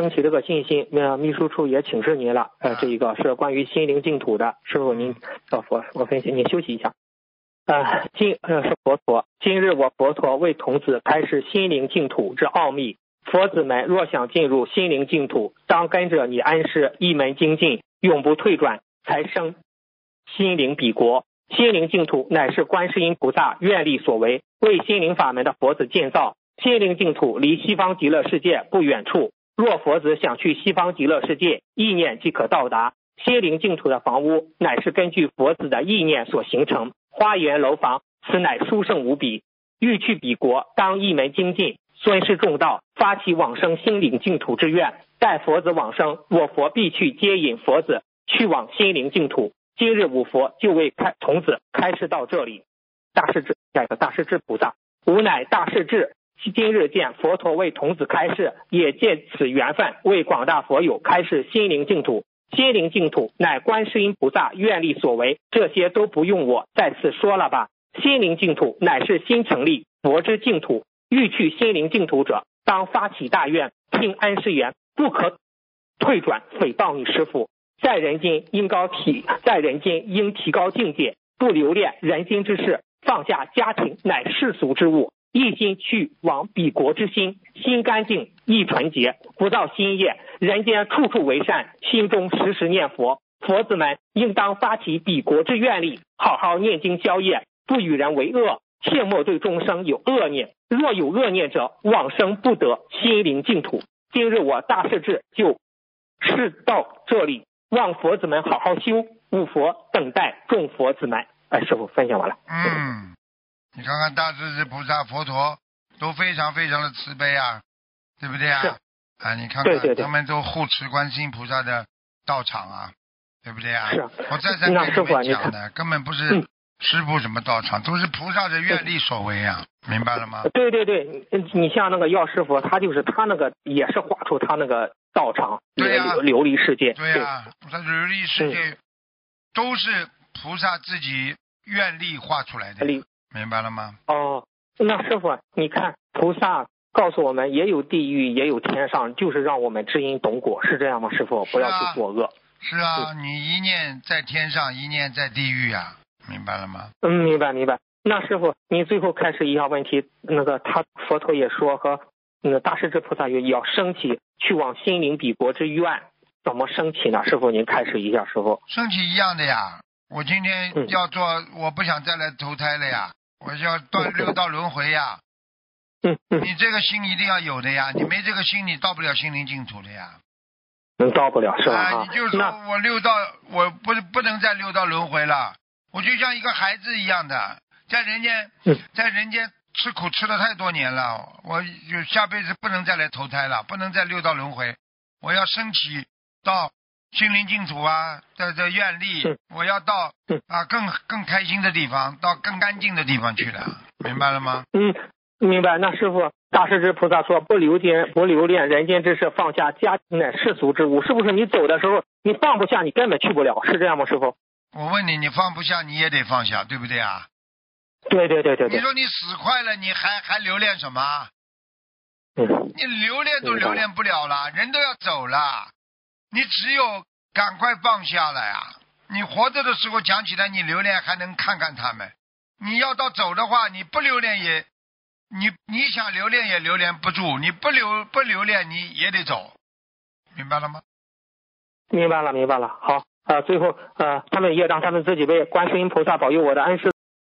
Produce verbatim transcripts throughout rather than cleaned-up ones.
升起这个信心，呃，秘书处也请示您了，呃，这一个是关于心灵净土的，师傅您，呃，我我分析，您休息一下。呃，今呃是佛陀，今日我佛陀为童子开示心灵净土之奥秘。佛子们若想进入心灵净土，当跟着你安师一门精进，永不退转，才生心灵彼国。心灵净土乃是观世音菩萨愿力所为，为心灵法门的佛子建造。心灵净土离西方极乐世界不远处，若佛子想去西方极乐世界，意念即可到达。心灵净土的房屋乃是根据佛子的意念所形成，花园楼房，此乃殊胜无比。欲去彼国，当一门精进，尊师重道，发起往生心灵净土之愿。待佛子往生，我佛必去接引佛子去往心灵净土。今日五佛就为开童子开示到这里。大势至，下一个大势至菩萨，吾乃大势至。今日见佛陀为童子开示，也借此缘分为广大佛友开示心灵净土。心灵净土乃观世音菩萨愿力所为，这些都不用我再次说了吧。心灵净土乃是新成立佛之净土，欲去心灵净土者，当发起大愿，听安师言，不可退转诽谤你师父。在人间应高提，在人间应提高境界，不留恋人间之事，放下家庭乃世俗之物，一心去往彼国之心，心干净，意纯洁，不造新业，人间处处为善，心中时时念佛。佛子们应当发起彼国之愿力，好好念经消业，不与人为恶，切莫对众生有恶念，若有恶念者，往生不得心灵净土。今日我大势至就示到这里，望佛子们好好修，五佛等待众佛子们。哎，师父分享完了。 嗯，你看看大势至菩萨、佛陀都非常非常的慈悲啊，对不对啊？ 是啊，你看看对对对他们都护持观世音菩萨的道场啊，对不对啊？ 是。 我再三跟你们讲的，根本不是嗯师父什么道场，都是菩萨的愿力所为啊，明白了吗？ 对对对，你像那个药师佛，他就是他那个也是画出他那个道场， 对呀、啊， 琉璃世界。 对呀、啊，他琉璃世界、嗯、都是菩萨自己愿力画出来的，明白了吗？ 哦，那师父，你看菩萨告诉我们，也有地狱，也有天上，就是让我们知因懂果，是这样吗？师父，不要去作恶。 是啊，嗯、你一念在天上，一念在地狱啊，明白了吗？ 嗯，明白明白。那师父，您最后开始一项问题，那个他佛陀也说和那个大势至菩萨也要升起去往心灵彼国之愿，怎么升起呢？师父，您开始一下，师父。 升起一样的呀，我今天要做，嗯、我不想再来投胎了呀，我要断六道轮回呀。 嗯嗯。 你这个心一定要有的呀，你没这个心，你到不了心灵净土的呀。 能到不了是吧？ 啊，你就说我六道，我不不能再六道轮回了，我就像一个孩子一样的，在人间，在人间吃苦吃了太多年了，我就下辈子不能再来投胎了，不能再六道轮回，我要升起到心灵净土啊的的愿力，我要到啊更更开心的地方，到更干净的地方去了，明白了吗？ 嗯，明白。那师父，大势至菩萨说不留恋不留恋人间之事，放下家庭的世俗之物，是不是你走的时候你放不下，你根本去不了，是这样吗？师父？ 我问你，你放不下你也得放下，对不对啊？ 对对对对对。 你说你死快了，你还还留恋什么？ 嗯。 你留恋都留恋不了了，人都要走了，你只有赶快放下了呀！你活着的时候讲起来，你留恋还能看看他们，你要到走的话，你不留恋也。你你想留恋也留恋不住，你不留不留恋你也得走，明白了吗？ 明白了，明白了。好，呃，最后呃，他们也让他们自己为观世音菩萨保佑我的恩师。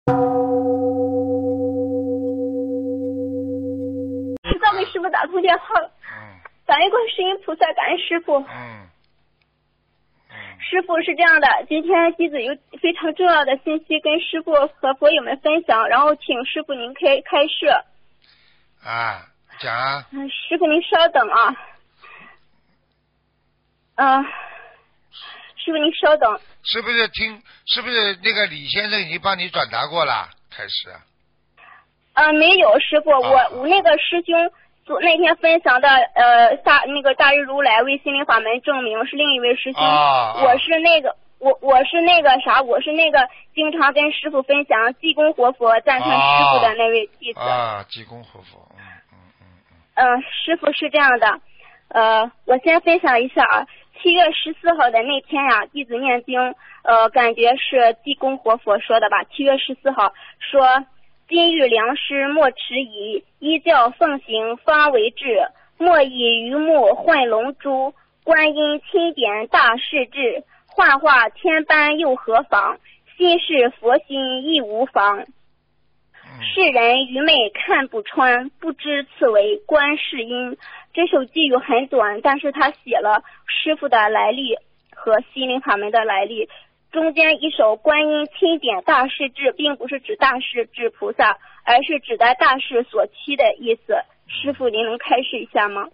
知道给师傅打通电话了。嗯。感恩观世音菩萨，感恩师傅。 嗯。 师傅是这样的，今天弟子有非常重要的信息跟师傅和佛友们分享，然后请师傅您开开示。 啊，讲啊。 嗯，师傅您稍等啊。嗯、呃，师傅您稍等。 是不是听？是不是那个李先生已经帮你转达过了？开始。 嗯、呃，没有，师傅， 啊、 我我那个师兄。那天分享的呃大那个大日如来为心灵法门证明是另一位师兄， 啊、 我是那个我我是那个啥，我是那个经常跟师傅分享济公活佛赞叹师傅的那位弟子。 啊，济公活佛，嗯嗯嗯嗯。嗯、呃，师傅是这样的， 呃，我先分享一下啊，七月十四号的那天呀、啊，弟子念经，呃，感觉是济公活佛说的吧。七月十四号说，金玉良师莫迟疑，依教奉行方为治，莫以榆木混龙珠，观音钦点大势至，幻化天般又何妨，心是佛心亦无妨。世人愚昧看不穿，不知此为观世音。这首寄语很短，但是他写了师父的来历和心灵法门的来历。中间一首观音钦点大势至，并不是指大势至菩萨，而是指的大势所趋的意思。师父您能开示一下吗？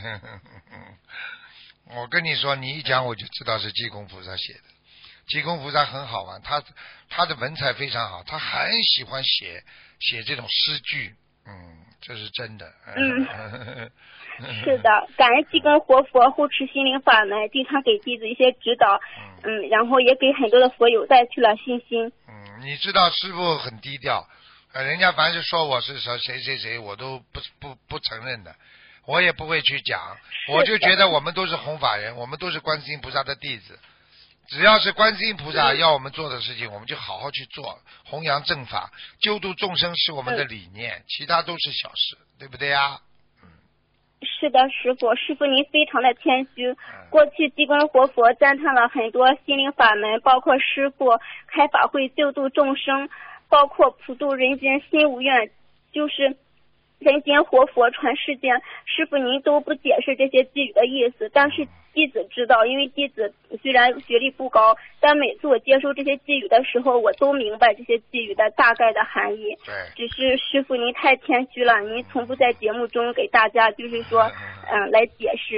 我跟你说，你一讲我就知道是济公菩萨写的。济公菩萨很好玩，他他的文采非常好，他很喜欢写写这种诗句，嗯，这是真的。 嗯，是的，感恩济公活佛护持心灵法门，经常给弟子一些指导，嗯，然后也给很多的佛友带去了信心。 嗯，你知道师父很低调，呃，人家凡是说我是说谁谁谁，我都不不不承认的，我也不会去讲，我就觉得我们都是弘法人，我们都是观世音菩萨的弟子。只要是观世音菩萨要我们做的事情，我们就好好去做，弘扬正法，救度众生是我们的理念，嗯、其他都是小事，对不对呀？嗯， 是的，师父，师父您非常的谦虚。嗯、过去济公活佛赞叹了很多心灵法门，包括师父开法会救度众生，包括普度人间心无怨，就是人间活佛传世间。师父您都不解释这些寄语的意思，但是弟子知道，因为弟子虽然学历不高，但每次我接收这些寄语的时候，我都明白这些寄语的大概的含义。 对， 只是师父您太谦虚了，您从不在节目中给大家就是说，嗯、呃，来解释。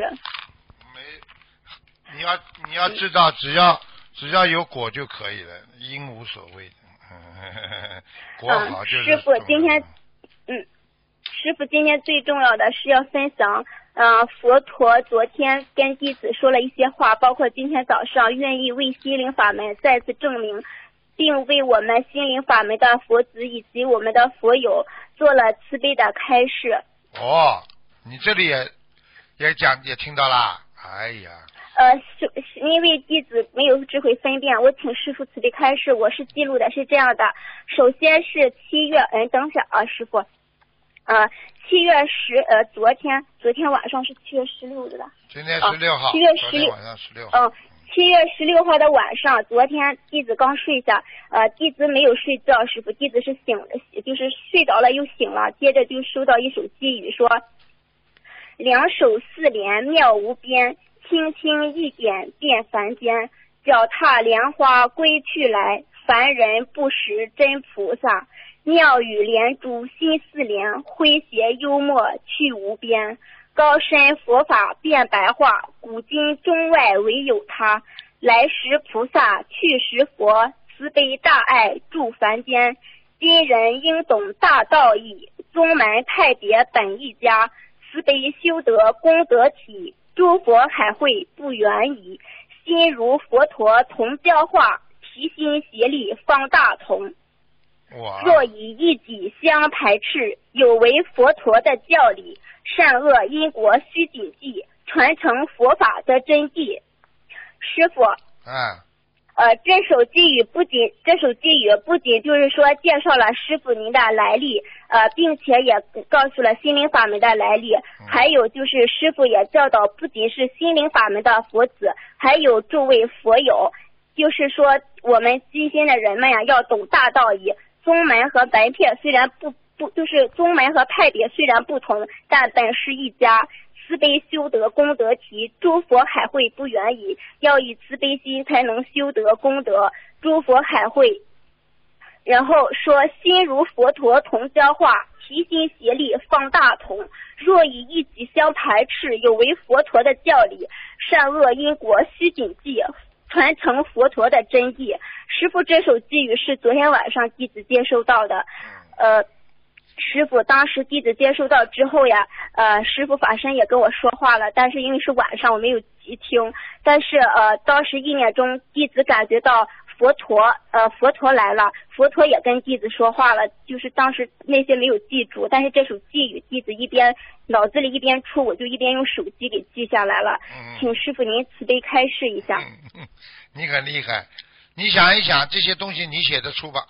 没，你要你要知道，只要只要有果就可以了，因无所谓的。果好就是。 嗯、师父今天，嗯。师父今天最重要的是要分享，呃，佛陀昨天跟弟子说了一些话，包括今天早上愿意为心灵法门再次证明，并为我们心灵法门的佛子以及我们的佛友做了慈悲的开示。 哦，你这里也也讲也听到啦，哎呀。 呃，是因为弟子没有智慧分辨，我请师父慈悲开示，我是记录的是这样的。首先是七月，嗯，等下啊，师父。呃，七月十呃，昨天昨天晚上是七月十六的吧？ 今天十六号。 七月十六晚上十六号。 嗯，七月十六号的晚上，昨天弟子刚睡下，呃，弟子没有睡觉，师傅，弟子是醒了，就是睡着了又醒了，接着就收到一首寄语说：两手四莲妙无边，轻轻一点变凡间，脚踏莲花归去来，凡人不识真菩萨。妙语连珠心似莲，诙谐幽默去无边。高深佛法变白话，古今中外唯有他。来时菩萨，去时佛，慈悲大爱住凡间。今人应懂大道义，宗门派别本一家。慈悲修德功德体，诸佛海会不远矣。心如佛陀同教化，齐心协力方大同。若以一己相排斥，有违佛陀的教理，善恶因果须谨记，传承佛法的真谛。师父， 嗯， 呃，这首寄语不仅这首寄语不仅就是说介绍了师父您的来历，呃，并且也告诉了心灵法门的来历，嗯、还有就是师父也教导，不仅是心灵法门的佛子，还有诸位佛友，就是说我们今天的人们呀，要懂大道义。宗门和门派虽然不不就是宗门和派别虽然不同，但本是一家。慈悲修德功德体，诸佛海会不远矣。要以慈悲心才能修德功德，诸佛海会。然后说心如佛陀同教化，齐心协力方大同。若以一己相排斥，有违佛陀的教理，善恶因果须谨记，传承佛陀的真谛。师父这首寄语是昨天晚上弟子接收到的，呃，师父当时弟子接收到之后呀，呃，师父法身也跟我说话了，但是因为是晚上我没有急听，但是呃，当时意念中弟子感觉到佛陀呃佛陀来了，佛陀也跟弟子说话了，就是当时那些没有记住，但是这首寄语弟子一边脑子里一边出，我就一边用手机给记下来了。 嗯、 请师傅您慈悲开示一下。 嗯、你很厉害，你想一想这些东西你写得出吧？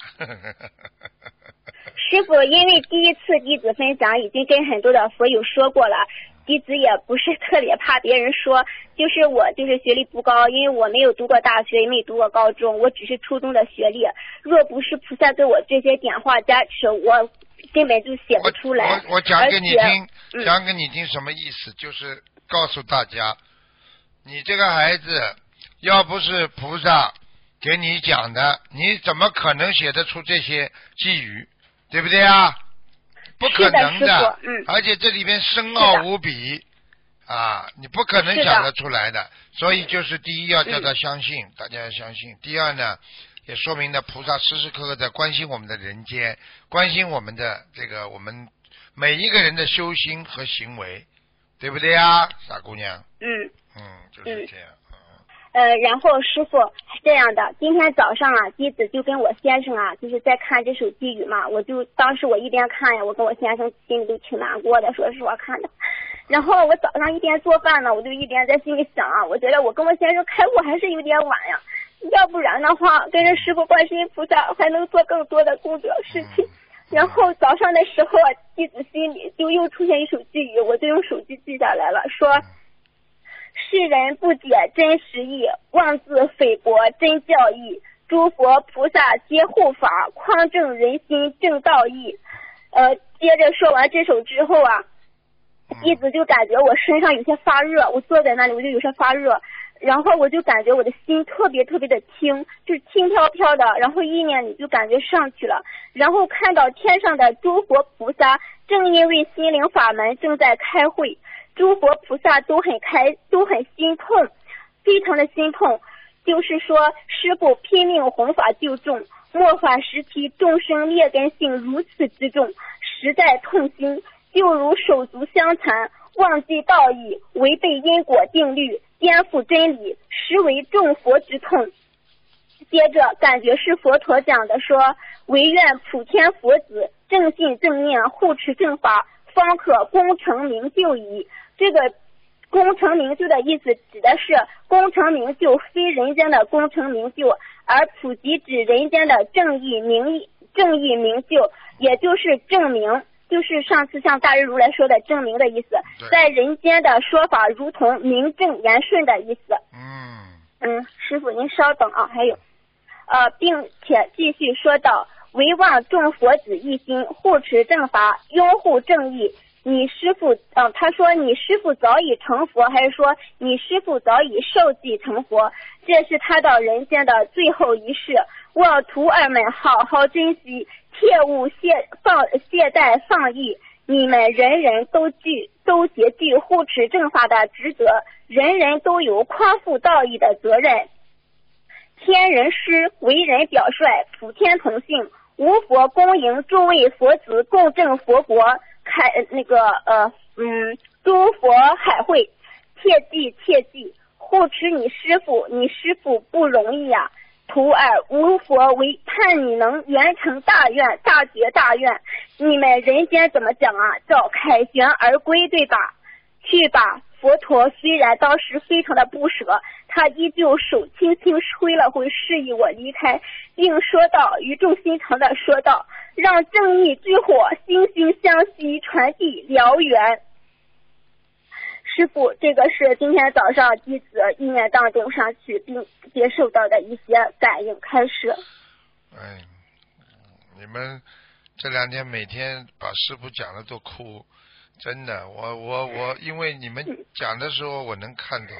师傅，因为第一次弟子分享已经跟很多的佛友说过了，弟子也不是特别怕别人说，就是我就是学历不高，因为我没有读过大学，也没读过高中，我只是初中的学历。若不是菩萨给我这些点化加持，我根本就写不出来。 我我我讲给你听， 嗯、 讲给你听什么意思？就是告诉大家，你这个孩子要不是菩萨给你讲的，你怎么可能写得出这些寄语？对不对啊？不可能的， 的嗯、 而且这里边深奥无比啊，你不可能讲得出来的。所以就是第一要叫他相信，嗯、大家要相信。第二呢，也说明了菩萨时时刻刻在关心我们的人间，关心我们的这个我们每一个人的修心和行为，对不对啊，傻姑娘？ 嗯嗯，就是这样。嗯呃，然后师傅是这样的，今天早上啊，弟子就跟我先生啊，就是在看这首寄语嘛，我就当时我一边看呀，我跟我先生心里都挺难过的，说实话看的。然后我早上一边做饭呢，我就一边在心里想啊，我觉得我跟我先生开悟还是有点晚呀，要不然的话，跟着师傅观世音菩萨还能做更多的功德事情。然后早上的时候啊，弟子心里就又出现一首寄语，我就用手机记下来了，说。世人不解真实义，妄自菲薄真教义。诸佛菩萨皆护法，匡正人心正道义。呃，接着说完这首之后啊，弟子就感觉我身上有些发热，我坐在那里我就有些发热，然后我就感觉我的心特别特别的轻，就是轻飘飘的，然后意念里就感觉上去了，然后看到天上的诸佛菩萨正因为心灵法门正在开会。诸佛菩萨都很开，都很心痛，非常的心痛。就是说，师父拼命弘法救众，末法时期众生劣根性如此之重，实在痛心。就如手足相残，忘记道义，违背因果定律，颠覆真理，实为众佛之痛。接着感觉是佛陀讲的说，唯愿普天佛子正信正念，护持正法，方可功成名就矣。这个功成名就的意思指的是功成名就非人间的功成名就，而普及指人间的正义名正义名就，也就是证明，就是上次像大日如来说的证明的意思，在人间的说法如同名正言顺的意思。 嗯嗯，师父您稍等啊，还有呃，并且继续说道，唯望众佛子一心，护持正法，拥护正义。你师父，嗯、呃，他说你师父早已成佛，还是说你师父早已受记成佛？这是他到人间的最后一世，望徒儿们好好珍惜，切勿懈放懈怠放逸。你们人人都具都结具护持正法的职责，人人都有匡扶道义的责任。天人师为人表率，普天同庆，无佛恭迎诸位佛子共振佛国。开那个呃嗯，诸佛海会，切记切记，护持你师父，你师父不容易呀、啊。徒儿无佛为盼你能圆成大愿，大觉大愿。你们人间怎么讲啊？叫凯旋而归，对吧？去吧。佛陀虽然当时非常的不舍，他依旧手轻轻挥了挥，示意我离开，并说道，语重心长的说道，让正义之火惺惺相惜，传递燎原。师父，这个是今天早上弟子意念当中上去并接受到的一些感应开始。 哎，你们这两天每天把师父讲的都哭，真的，我我我，因为你们讲的时候我能看到，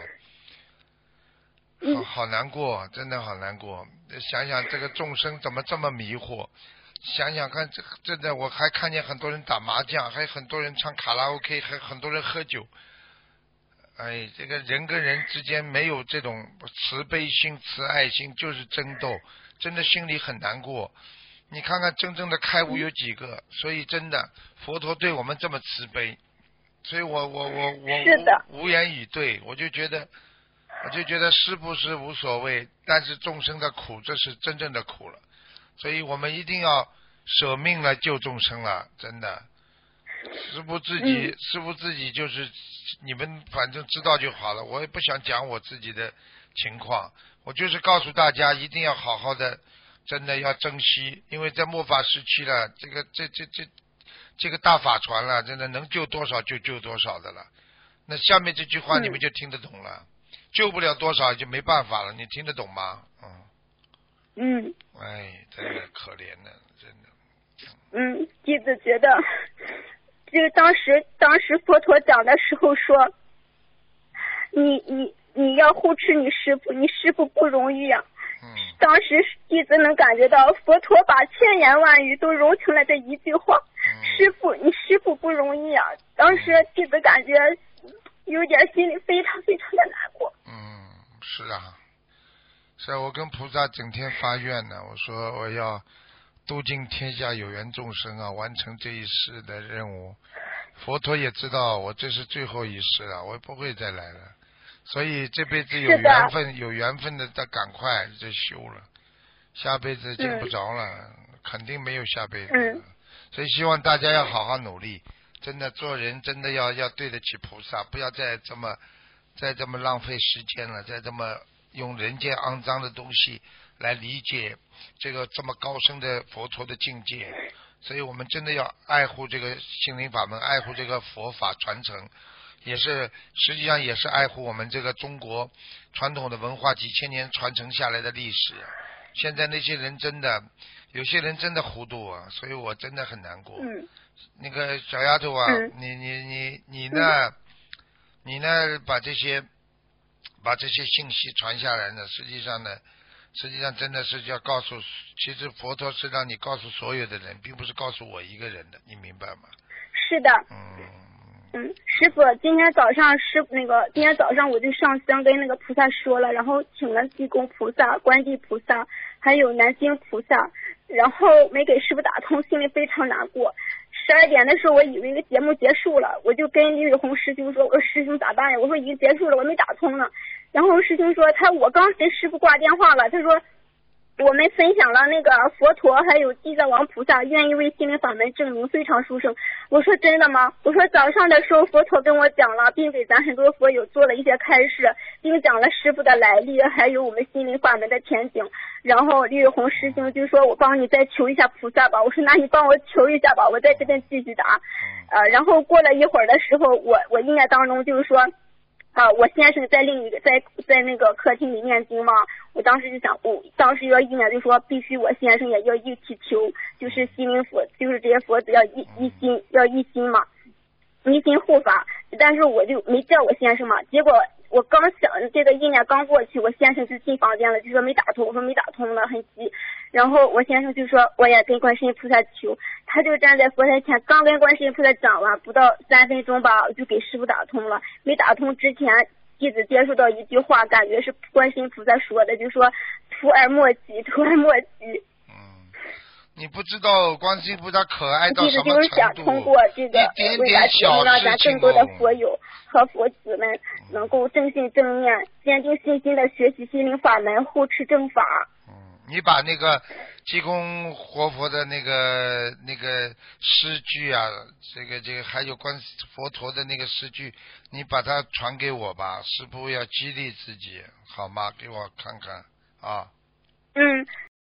好好难过，真的好难过。想想这个众生怎么这么迷惑，想想看，这真的我还看见很多人打麻将，还有很多人唱卡拉 OK， 还有很多人喝酒。哎，这个人跟人之间没有这种慈悲心、慈爱心，就是争斗，真的心里很难过。你看看真正的开悟有几个？所以真的佛陀对我们这么慈悲，所以我我我我无无言以对，我就觉得我就觉得是不是无所谓，但是众生的苦，这是真正的苦了，所以我们一定要舍命来救众生了，真的。师父自己，嗯、师父自己就是你们反正知道就好了，我也不想讲我自己的情况，我就是告诉大家一定要好好的，真的要珍惜，因为在末法时期了，这个这这这这个大法船了，真的能救多少就救多少的了。那下面这句话你们就听得懂了，嗯、救不了多少就没办法了，你听得懂吗？嗯。 嗯。 哎，真的可怜的，真的。 嗯，弟子觉得。这个当时，当时佛陀讲的时候说，你你你要护持你师父，你师父不容易啊。嗯。当时弟子能感觉到佛陀把千言万语都融成了这一句话，嗯、师父，你师父不容易啊。当时弟子感觉有点心里非常非常的难过。 嗯，是啊，是啊，我跟菩萨整天发愿呢，我说我要度尽天下有缘众生啊，完成这一世的任务。佛陀也知道我这是最后一世了，我不会再来了，所以这辈子有缘分，有缘分的再赶快就修了，下辈子见不着了，嗯、肯定没有下辈子了。嗯、所以希望大家要好好努力，真的做人真的要要对得起菩萨，不要再这么再这么浪费时间了，再这么用人间肮脏的东西来理解这个这么高深的佛陀的境界，所以我们真的要爱护这个心灵法门，爱护这个佛法传承，也是实际上也是爱护我们这个中国传统的文化几千年传承下来的历史。现在那些人真的，有些人真的糊涂啊，所以我真的很难过。嗯、那个小丫头啊，嗯、你你你你呢？嗯、你呢？把这些把这些信息传下来呢，实际上呢。实际上真的是要告诉，其实佛陀是让你告诉所有的人，并不是告诉我一个人的，你明白吗？ 是的。嗯嗯，师傅，今天早上师那个今天早上我就上香跟那个菩萨说了，然后请了济公菩萨、观地菩萨，还有南京菩萨，然后没给师傅打通，心里非常难过。十二点的时候，我以为这个节目结束了，我就跟李雨红师兄说：“我说师兄咋办呀？我说已经结束了，我没打通呢。”然后师兄说：“他我刚跟师傅挂电话了，他说我们分享了那个佛陀还有地藏王菩萨愿意为心灵法门证明，非常殊胜。”我说：“真的吗？”我说：“早上的时候佛陀跟我讲了，并给咱很多佛友做了一些开示，并讲了师傅的来历，还有我们心灵法门的前景。”然后李雨红师兄就说：“我帮你再求一下菩萨吧。”我说：“那你帮我求一下吧，我在这边继续打。”呃，然后过了一会儿的时候，我我意念当中就是说，啊，我先生在另一个在在那个客厅里念经嘛，我当时就想，我、哦、当时要意念就说必须我先生也要一起求，就是心灵佛，就是这些佛子要一一心要一心嘛，一心护法。但是我就没叫我先生嘛，结果我刚想这个意念刚过去，我先生就进房间了，就说没打通，我说没打通了，很急。然后我先生就说我也跟观世音菩萨求，他就站在佛台前，刚跟观世音菩萨讲完不到三分钟吧，我就给师父打通了。没打通之前，弟子接触到一句话，感觉是观世音菩萨说的，就说徒儿莫急，徒儿莫急。 你不知道观世音菩萨可爱到什么程度？ 就是想通过这个为了节目，让咱更多的佛友和佛子们能够正信正念、坚定信心的学习心灵法门，护持正法。 嗯，你把那个济公活佛的那个那个诗句啊，这个这个还有观佛陀的那个诗句，你把它传给我吧，师父要激励自己，好吗？给我看看啊。 嗯。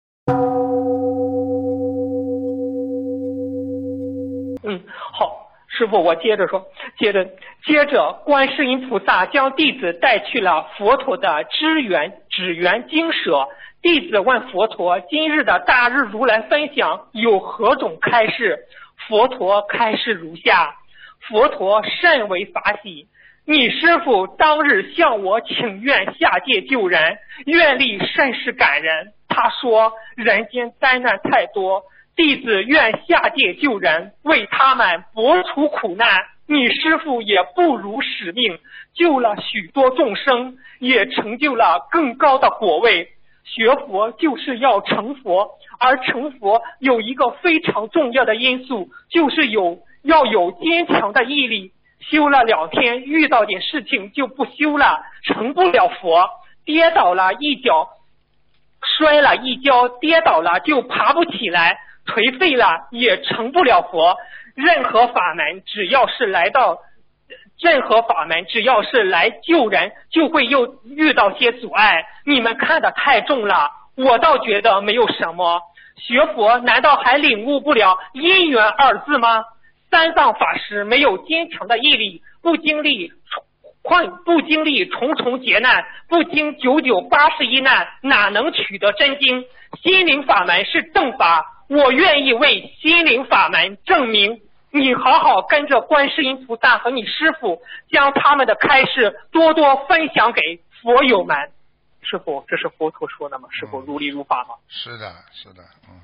嗯，好，师父，我接着说，接着接着，观世音菩萨将弟子带去了佛陀的支缘指缘精舍。弟子问佛陀，今日的大日如来分享有何种开示？佛陀开示如下：佛陀甚为法喜，你师父当日向我请愿下界救人，愿力甚是感人。他说人间灾难太多，弟子愿下界救人，为他们拨除苦难。你师父也不辱使命，救了许多众生，也成就了更高的果位。学佛就是要成佛，而成佛有一个非常重要的因素，就是有要有坚强的毅力。 修了两天，遇到点事情就不修了，成不了佛。跌倒了一脚，摔了一跤，跌倒了就爬不起来，颓废了也成不了佛。任何法门只要是来到任何法门只要是来救人，就会又遇到些阻碍。你们看得太重了，我倒觉得没有什么。学佛难道还领悟不了因缘二字吗？三藏法师没有坚强的毅力，不经历困不经历重重劫难，不经九九八十一难，哪能取得真经？心灵法门是正法，我愿意为心灵法门证明。你好好跟着观世音菩萨和你师父，将他们的开示多多分享给佛友们。师父，这是佛陀说的吗？师父如理如法吗？ 是的，是的，嗯。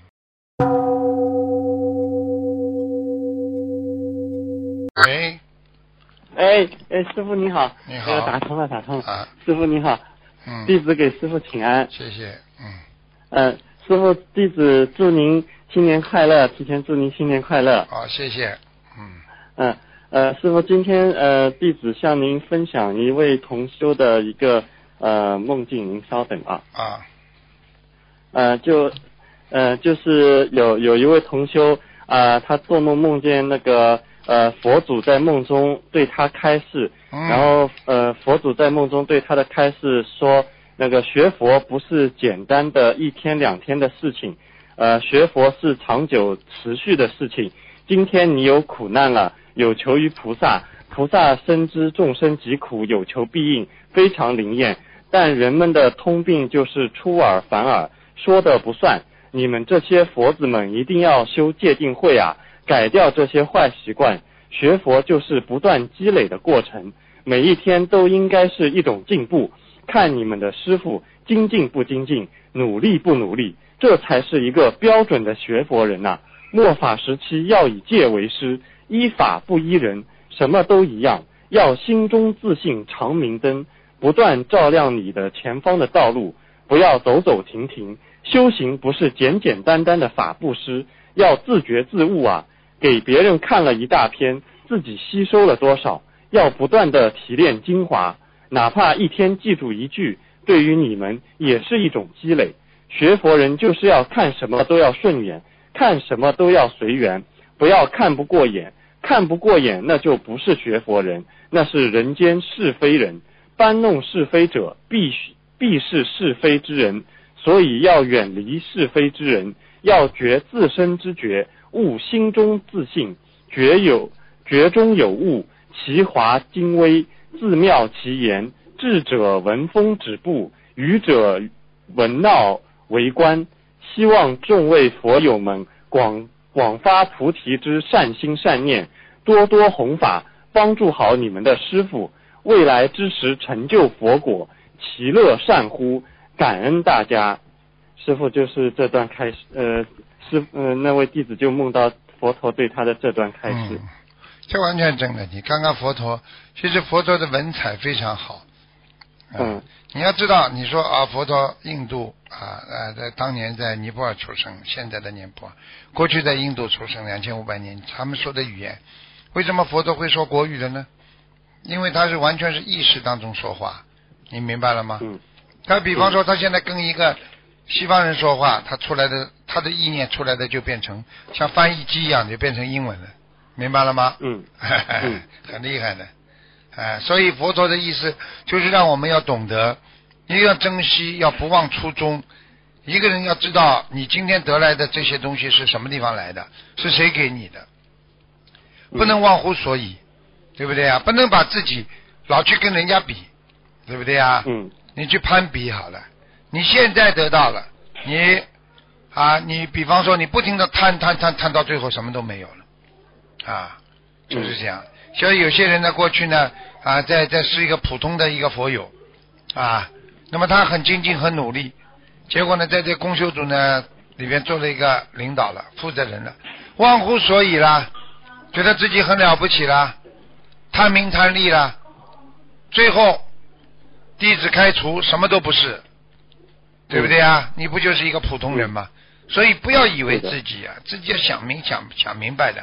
喂。 哎哎，师傅你好。 你好。 呃、打通了，打通了。 啊。 师傅你好。 嗯。 弟子给师傅请安。 谢谢。嗯。 呃，师傅，弟子祝您新年快乐，提前祝您新年快乐。 好，谢谢。嗯。 嗯呃，师傅，今天呃，弟子向您分享一位同修的一个呃梦境，您稍等啊。 啊。 呃，就呃就是有有一位同修啊、呃，他做梦梦见那个呃佛祖在梦中对他开示， 嗯、 然后呃佛祖在梦中对他的开示说，那个学佛不是简单的一天两天的事情，呃学佛是长久持续的事情。今天你有苦难了，有求于菩萨，菩萨深知众生疾苦，有求必应，非常灵验。但人们的通病就是出尔反尔，说的不算。你们这些佛子们一定要修戒定慧啊，改掉这些坏习惯。学佛就是不断积累的过程，每一天都应该是一种进步。看你们的师父精进不精进，努力不努力，这才是一个标准的学佛人啊。末法时期要以戒为师，依法不依人，什么都一样，要心中自信常明灯，不断照亮你的前方的道路，不要走走停停。修行不是简简单单的法布施，要自觉自悟啊。给别人看了一大篇，自己吸收了多少？要不断的提炼精华，哪怕一天记住一句，对于你们也是一种积累。学佛人就是要看什么都要顺眼，看什么都要随缘，不要看不过眼。看不过眼，那就不是学佛人，那是人间是非人。搬弄是非者，必必是是非之人。所以要远离是非之人，要觉自身之觉，悟心中自信，觉有觉中有悟，其华精微，自妙其言。智者闻风止步，愚者闻闹为观。希望众位佛友们广广发菩提之善心善念，多多弘法，帮助好你们的师父，未来之时成就佛果，其乐善乎？感恩大家。师父就是这段开始，呃，师呃那位弟子就梦到佛陀对他的这段开示。 嗯，这完全真的。你看看佛陀，其实佛陀的文采非常好。嗯，嗯你要知道，你说啊，佛陀印度啊，呃，在当年在尼泊尔出生，现在的尼泊尔，过去在印度出生两千五百年，他们说的语言，为什么佛陀会说国语的呢？因为他是完全是意识当中说话，你明白了吗？ 嗯。 他比方说，他现在跟一个西方人说话，他出来的他的意念出来的就变成像翻译机一样，就变成英文了，明白了吗？ 嗯， 嗯很厉害的，哎，所以佛陀的意思就是让我们要懂得，一要珍惜，要不忘初衷。一个人要知道，你今天得来的这些东西是什么地方来的，是谁给你的，不能忘乎所以，对不对啊？不能把自己老去跟人家比，对不对啊？ 嗯， 你去攀比好了。你现在得到了，你啊，你比方说你不停的贪贪贪贪到最后什么都没有了，啊，就是这样。所以有些人呢，过去呢啊，在在是一个普通的一个佛友啊，那么他很精进很努力，结果呢，在这公修组呢里边做了一个领导了，负责人了，忘乎所以啦，觉得自己很了不起啦，贪名贪利啦，最后弟子开除，什么都不是。对不对啊？你不就是一个普通人吗？所以不要以为自己啊，自己要想明想想明白的。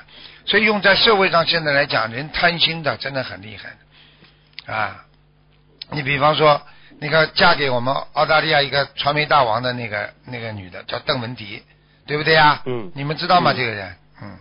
所以用在社会上现在来讲，人贪心的真的很厉害啊。你比方说那个嫁给我们澳大利亚一个传媒大王的那个那个女的叫邓文迪，对不对啊？ 嗯， 你们知道吗？ 嗯、 这个人，嗯，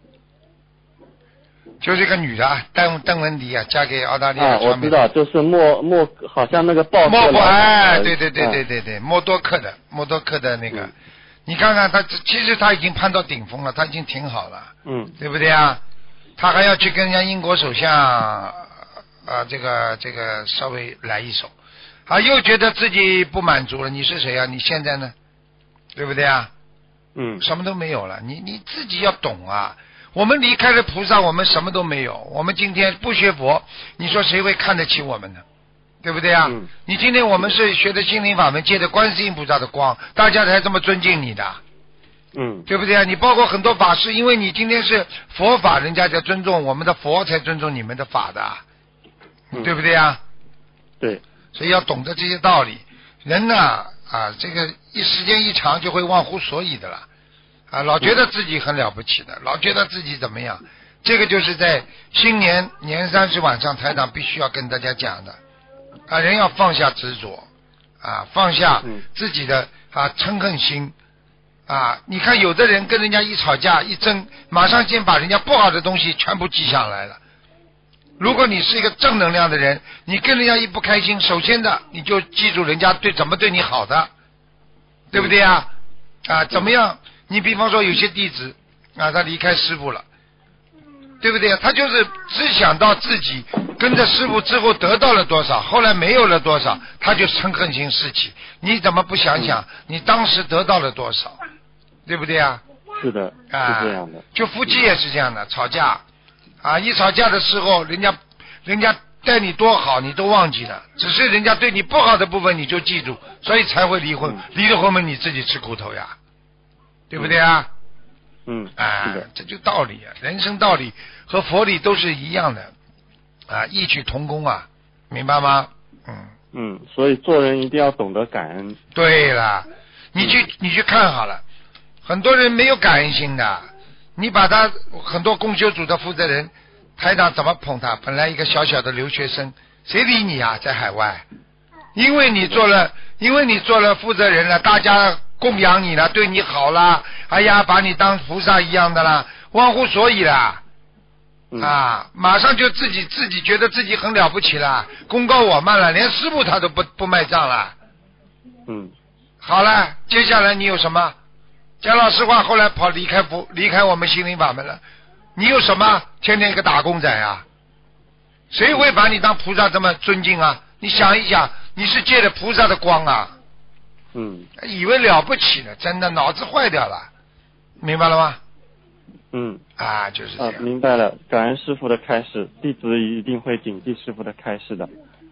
就是一个女的啊，邓邓文迪啊，嫁给澳大利亚啊，我知道，就是莫莫，好像那个报莫社哎，对对对对对对， 嗯、 默多克的默多克的那个， 嗯、 你看看他，其实他已经攀到顶峰了，他已经挺好了， 嗯， 对不对啊？他还要去跟人家英国首相啊、呃，这个这个稍微来一手，啊，又觉得自己不满足了。你是谁啊？你现在呢？对不对啊？ 嗯， 什么都没有了。你你自己要懂啊。我们离开了菩萨，我们什么都没有。我们今天不学佛，你说谁会看得起我们呢？对不对啊？ 嗯、 你今天我们是学的心灵法门，借的观世音菩萨的光，大家才这么尊敬你的。 嗯， 对不对啊？你包括很多法师，因为你今天是佛法，人家才尊重我们的佛，才尊重你们的法的， 嗯、 对不对啊？ 对， 所以要懂得这些道理。人呢啊，这个一时间一长就会忘乎所以的了啊，老觉得自己很了不起的，老觉得自己怎么样。这个就是在新年年三十晚上台长必须要跟大家讲的啊，人要放下执着啊，放下自己的啊嗔恨心。啊，你看有的人跟人家一吵架一争，马上先把人家不好的东西全部记下来了。如果你是一个正能量的人，你跟人家一不开心，首先的你就记住人家对怎么对你好的，对不对啊？啊，怎么样？你比方说有些弟子啊，他离开师父了，对不对？他就是只想到自己跟着师父之后得到了多少，后来没有了多少，他就嗔恨心四起。你怎么不想想你当时得到了多少？对不对啊？ 是的， 啊， 是这样的。 就夫妻也是这样的，吵架啊，一吵架的时候，人家人家待你多好，你都忘记了，只是人家对你不好的部分你就记住，所以才会离婚。嗯、离了婚嘛，你自己吃苦头呀，对不对啊？ 嗯， 啊， 是的， 这就道理啊，人生道理和佛理都是一样的啊，异曲同工啊，明白吗？嗯嗯，所以做人一定要懂得感恩。 对了，你去、嗯、你去看好了。很多人没有感恩心的，你把他很多共修组的负责人，台长怎么捧他？本来一个小小的留学生，谁理你啊？在海外，因为你做了，因为你做了负责人了，大家供养你了，对你好了，哎呀，把你当菩萨一样的了，忘乎所以了， 嗯、 啊，马上就自己自己觉得自己很了不起了，功高我慢了，连师父他都不不卖账了。 嗯， 好了，接下来你有什么？讲老实话，后来跑离开不离开我们心灵法门了，你有什么？天天一个打工仔啊，谁会把你当菩萨这么尊敬啊？你想一想，你是借着菩萨的光啊， 嗯， 以为了不起了，真的脑子坏掉了，明白了吗？ 嗯， 啊，就是这样。 啊，明白了，感恩师父的开示，弟子一定会谨记师父的开示的。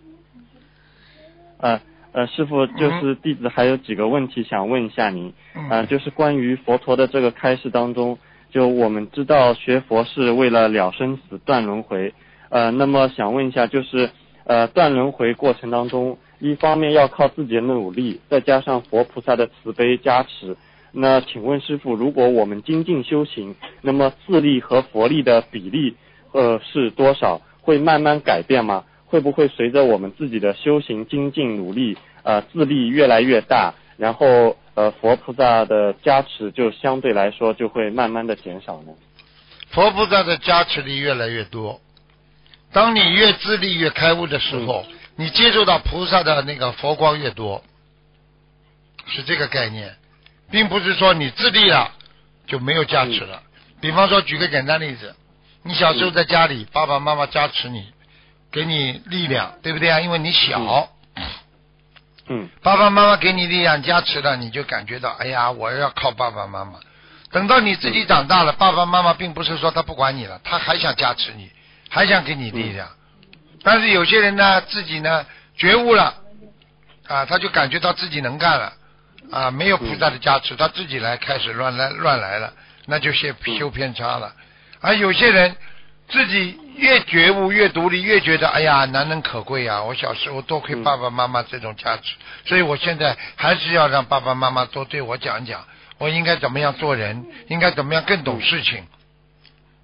啊。呃，师父，就是弟子还有几个问题想问一下您， 嗯、 呃，就是关于佛陀的这个开示当中，就我们知道学佛是为了了生死、断轮回，呃，那么想问一下，就是呃断轮回过程当中，一方面要靠自己的努力，再加上佛菩萨的慈悲加持，那请问师父，如果我们精进修行，那么自力和佛力的比例呃是多少？会慢慢改变吗？会不会随着我们自己的修行精进努力，呃，自力越来越大，然后呃，佛菩萨的加持就相对来说就会慢慢的减少呢？ 佛菩萨的加持力越来越多，当你越自力越开悟的时候，嗯、你接受到菩萨的那个佛光越多，是这个概念，并不是说你自力了就没有加持了。嗯、比方说，举个简单例子，你小时候在家里，嗯、爸爸妈妈加持你。给你力量，对不对啊？因为你小， 嗯， 爸爸妈妈给你力量加持了，你就感觉到，哎呀，我要靠爸爸妈妈。等到你自己长大了，爸爸妈妈并不是说他不管你了，他还想加持你，还想给你力量。但是有些人呢，自己呢觉悟了，啊，他就感觉到自己能干了，啊，没有菩萨的加持，他自己来开始乱来乱来了，那就修修偏差了。而有些人自己越觉悟越独立，越觉得哎呀难能可贵啊！我小时候多亏爸爸妈妈这种加持，嗯、所以我现在还是要让爸爸妈妈多对我讲讲，我应该怎么样做人，应该怎么样更懂事情。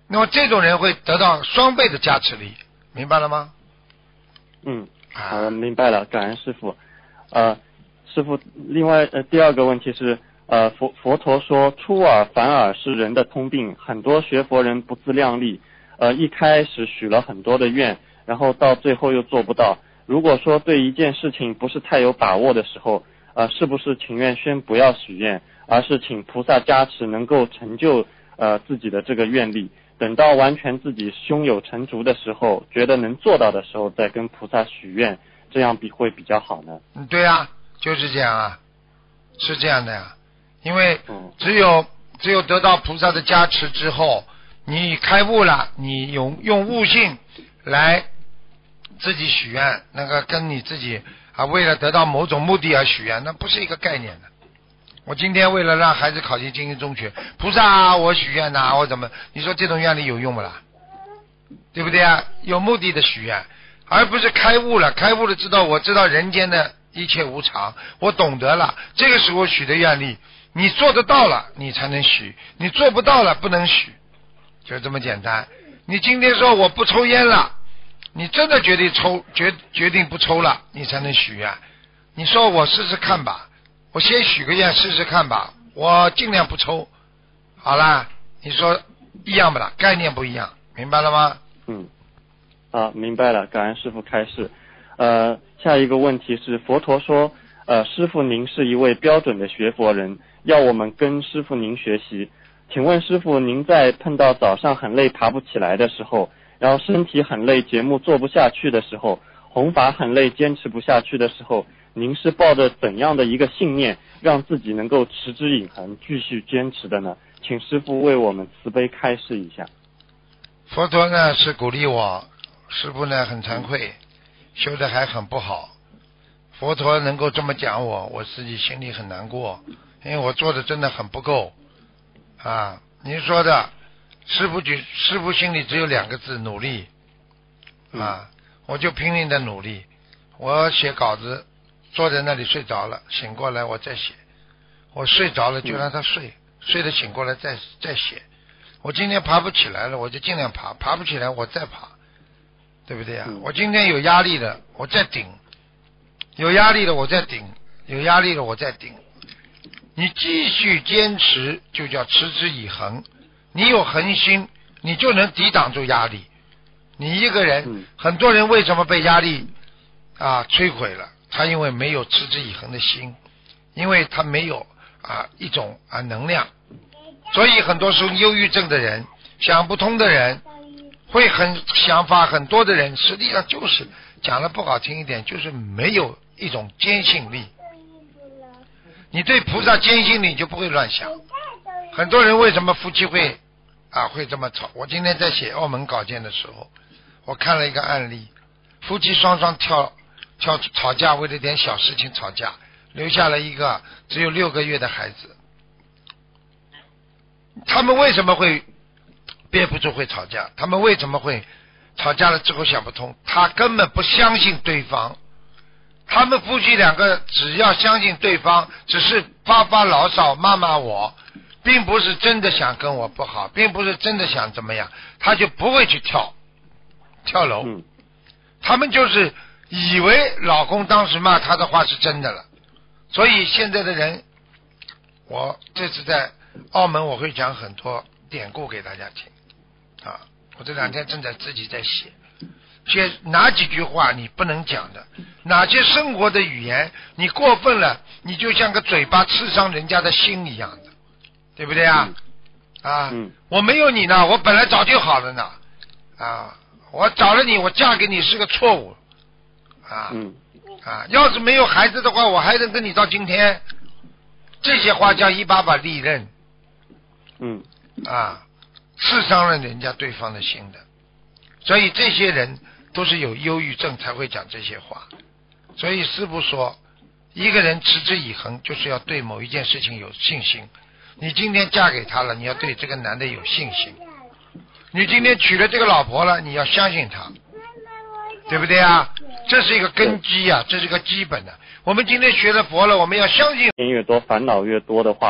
那么这种人会得到双倍的加持力，明白了吗？ 嗯，好的，明白了，感恩师父。呃，师父，另外呃第二个问题是，呃佛佛陀说出尔反尔是人的通病，很多学佛人不自量力，呃一开始许了很多的愿，然后到最后又做不到。如果说对一件事情不是太有把握的时候，呃是不是情愿先不要许愿，而是请菩萨加持能够成就呃自己的这个愿力，等到完全自己胸有成竹的时候，觉得能做到的时候再跟菩萨许愿，这样比会比较好呢？ 嗯，对呀、啊，就是这样啊，是这样的呀。因为只有只有得到菩萨的加持之后，你开悟了，你用用悟性来自己许愿，那个跟你自己啊为了得到某种目的而许愿，那不是一个概念的。我今天为了让孩子考进精英中学，菩萨我许愿呐，我怎么？你说这种愿力有用不啦？对不对啊？有目的的许愿，而不是开悟了，开悟了知道我知道人间的一切无常，我懂得了，这个时候许的愿力，你做得到了，你才能许；你做不到了，不能许，就这么简单。你今天说我不抽烟了，你真的决定抽决决定不抽了，你才能许愿。你说我试试看吧。我先许个愿试试看吧，我尽量不抽，好啦，你说一样不啦？概念不一样，明白了吗？ 嗯，好，明白了，感恩师父开示。呃，下一个问题是，佛陀说，呃，师父您是一位标准的学佛人，要我们跟师父您学习。请问师父，您在碰到早上很累爬不起来的时候，然后身体很累节目做不下去的时候，弘法很累坚持不下去的时候，您是抱着怎样的一个信念，让自己能够持之以恒，继续坚持的呢？请师父为我们慈悲开示一下。 佛陀呢是鼓励我，师父呢很惭愧，修得还很不好。佛陀能够这么讲我，我自己心里很难过，因为我做的真的很不够啊。您说的，师父就师父心里只有两个字：努力啊。我就拼命的努力，我写稿子。坐在那里睡着了，醒过来我再写，我睡着了就让他睡，嗯、睡了醒过来再再写。我今天爬不起来了，我就尽量爬，爬不起来我再爬，对不对啊？嗯、我今天有压力了，我再顶，有压力了我再顶，有压力了我再顶。你继续坚持，就叫持之以恒。你有恒心，你就能抵挡住压力。你一个人，嗯、很多人为什么被压力啊摧毁了？他因为没有持之以恒的心，因为他没有啊一种啊能量，所以很多时候忧郁症的人、想不通的人、会很想法很多的人，实际上就是讲了不好听一点，就是没有一种坚信力。你对菩萨坚信力，你就不会乱想。很多人为什么夫妻会啊会这么吵？我今天在写澳门稿件的时候，我看了一个案例，夫妻双双跳。吵吵架，为了点小事情吵架，留下了一个只有六个月的孩子。他们为什么会憋不住会吵架？他们为什么会吵架了之后想不通？他根本不相信对方。他们夫妻两个只要相信对方，只是发发牢骚骂骂我，并不是真的想跟我不好，并不是真的想怎么样，他就不会去跳跳楼。嗯、他们就是以为老公当时骂他的话是真的了，所以现在的人，我这次在澳门我会讲很多典故给大家听啊。我这两天正在自己在写，写哪几句话你不能讲的，哪些生活的语言你过分了，你就像个嘴巴刺伤人家的心一样的，对不对啊？啊，我没有你呢，我本来早就好了呢，啊，我找了你，我嫁给你是个错误。啊，嗯，啊，要是没有孩子的话，我还能跟你到今天。这些话叫一把把利刃， 嗯， 啊，刺伤了人家对方的心的。所以这些人都是有忧郁症才会讲这些话。所以师父说，一个人持之以恒，就是要对某一件事情有信心。你今天嫁给他了，你要对这个男的有信心。你今天娶了这个老婆了，你要相信他。对不对啊？这是一个根基啊，这是个基本的。我们今天学了佛了，我们要相信。 越多烦恼越多的话，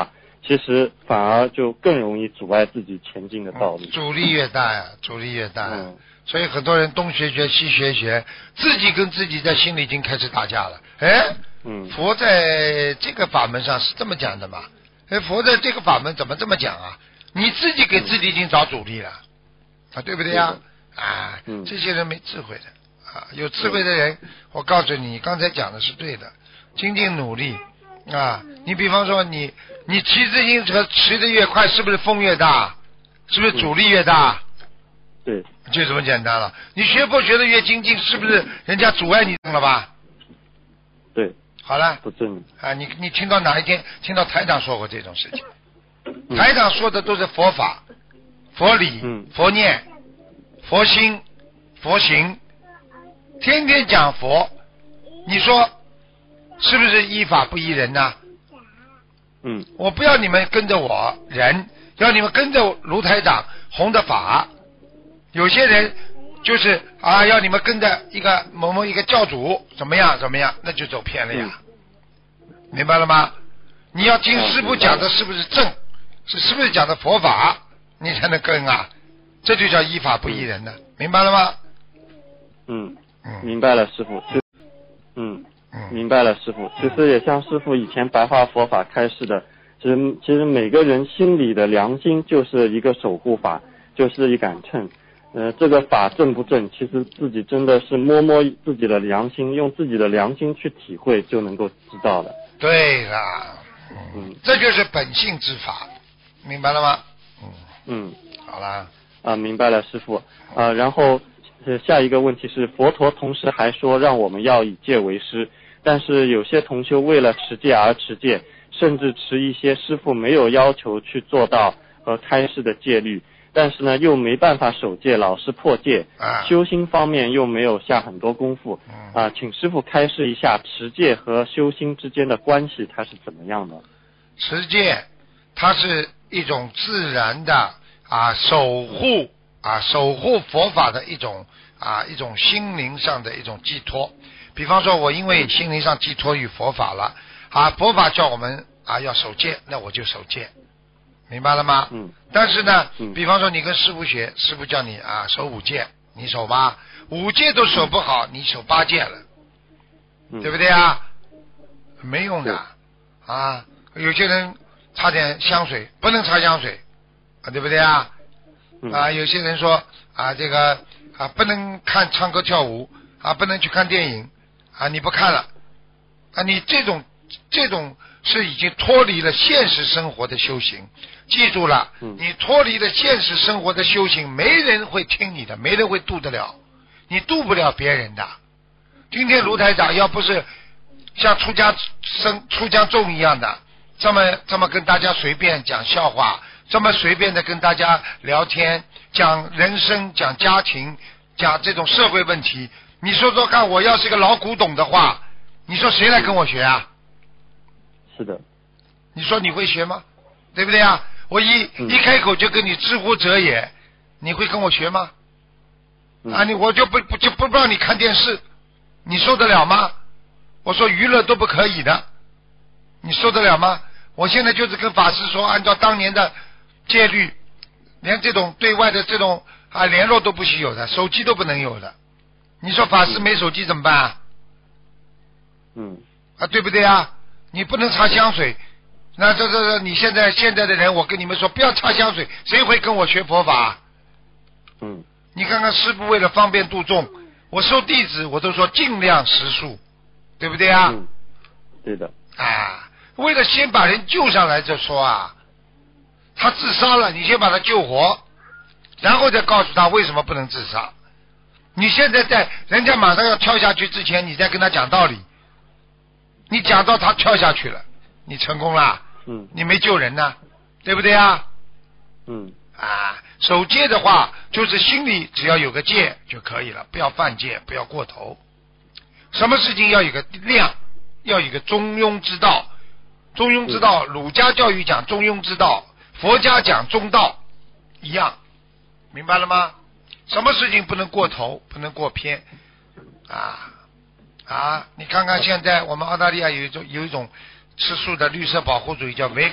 其实反而就更容易阻碍自己前进的道路。 嗯、阻力越大呀，阻力越大呀。 嗯， 所以很多人东学学西学学，自己跟自己在心里已经开始打架了。哎， 嗯， 佛在这个法门上是这么讲的嘛？哎，佛在这个法门怎么这么讲啊？你自己给自己已经找阻力了，啊，对不对呀？啊， 嗯， 这些人没智慧的啊，有智慧的人，我告诉你，刚才讲的是对的，精进努力啊。你比方说你你骑自行车骑得越快，是不是风越大？是不是阻力越大？ 对， 就这么简单了。你学佛学得越精进，是不是人家阻碍你了吧？ 对， 好了， 不正啊，你你听到哪一天听到台长说过这种事情？ 嗯、 台长说的都是佛法、佛理、 嗯、 佛念、佛心、佛行，天天讲佛，你说是不是依法不依人呢？ 嗯， 我不要你们跟着我人，要你们跟着卢台长弘的法。有些人就是啊，要你们跟着一个某某一个教主怎么样怎么样，那就走偏了呀，嗯、明白了吗？你要听师父讲的是不是正，是是不是讲的佛法，你才能跟啊，这就叫依法不依人呢，嗯、明白了吗？ 嗯， 嗯明白了，师父。嗯。明白了，师傅。其实也像师傅以前白话佛法开示的，其实其实每个人心里的良心就是一个守护法，就是一杆秤。呃，这个法正不正，其实自己真的是摸摸自己的良心，用自己的良心去体会，就能够知道了。 对啦， 嗯， 这就是本性之法，明白了吗？嗯嗯， 好啦。 啊，明白了，师傅。啊，然后下一个问题是，佛陀同时还说让我们要以戒为师。但是有些同修为了持戒而持戒，甚至持一些师父没有要求去做到和开示的戒律，但是呢又没办法守戒，老是破戒， 啊、 修心方面又没有下很多功夫。 嗯、 啊，请师父开示一下持戒和修心之间的关系，它是怎么样的？ 持戒，它是一种自然的啊守护啊守护佛法的一种啊一种心灵上的一种寄托。比方说我因为心灵上寄托于佛法了啊，佛法叫我们啊要守戒，那我就守戒，明白了吗？ 嗯。 但是呢， 嗯、 比方说你跟师父学，师父叫你啊守五戒，你守吧，五戒都守不好，你守八戒了， 嗯、 对不对啊？没用的啊！有些人擦点香水，不能擦香水啊，对不对啊？ 嗯、 啊，有些人说啊这个啊不能看唱歌跳舞啊，不能去看电影。啊，你不看了啊？你这种这种是已经脱离了现实生活的修行。记住了， 嗯、 你脱离了现实生活的修行，没人会听你的，没人会度得了，你度不了别人的。今天卢台长要不是像出家生出家众一样的，这么这么跟大家随便讲笑话，这么随便的跟大家聊天，讲人生，讲家庭，讲这种社会问题。你说说看，我要是个老古董的话，你说谁来跟我学啊？ 是的。 你说你会学吗？对不对啊？我一、嗯、一开口就跟你知乎者也，你会跟我学吗？ 嗯、 啊，你我就不不就不让你看电视，你受得了吗？我说娱乐都不可以的，你受得了吗？我现在就是跟法师说，按照当年的戒律，连这种对外的这种啊联络都不许有的，手机都不能有的。你说法师没手机怎么办啊？ 嗯。 啊，对不对啊？你不能擦香水，那这这这，你现在现在的人，我跟你们说，不要擦香水，谁会跟我学佛法？ 嗯。 你看看师父为了方便度众，我收弟子我都说尽量食素，对不对啊？ 嗯，对的。 啊，为了先把人救上来再说啊，他自杀了，你先把他救活，然后再告诉他为什么不能自杀。你现在在人家马上要跳下去之前，你再跟他讲道理，你讲到他跳下去了，你成功了， 嗯， 你没救人呢，对不对啊？ 嗯， 啊，守戒的话，就是心里只要有个戒就可以了，不要犯戒，不要过头。什么事情要有个量，要有个中庸之道。中庸之道，儒家教育讲中庸之道，佛家讲中道，一样，明白了吗？什么事情不能过头，不能过偏啊啊！你看看现在我们澳大利亚有一种有一种吃素的绿色保护主义叫 vegan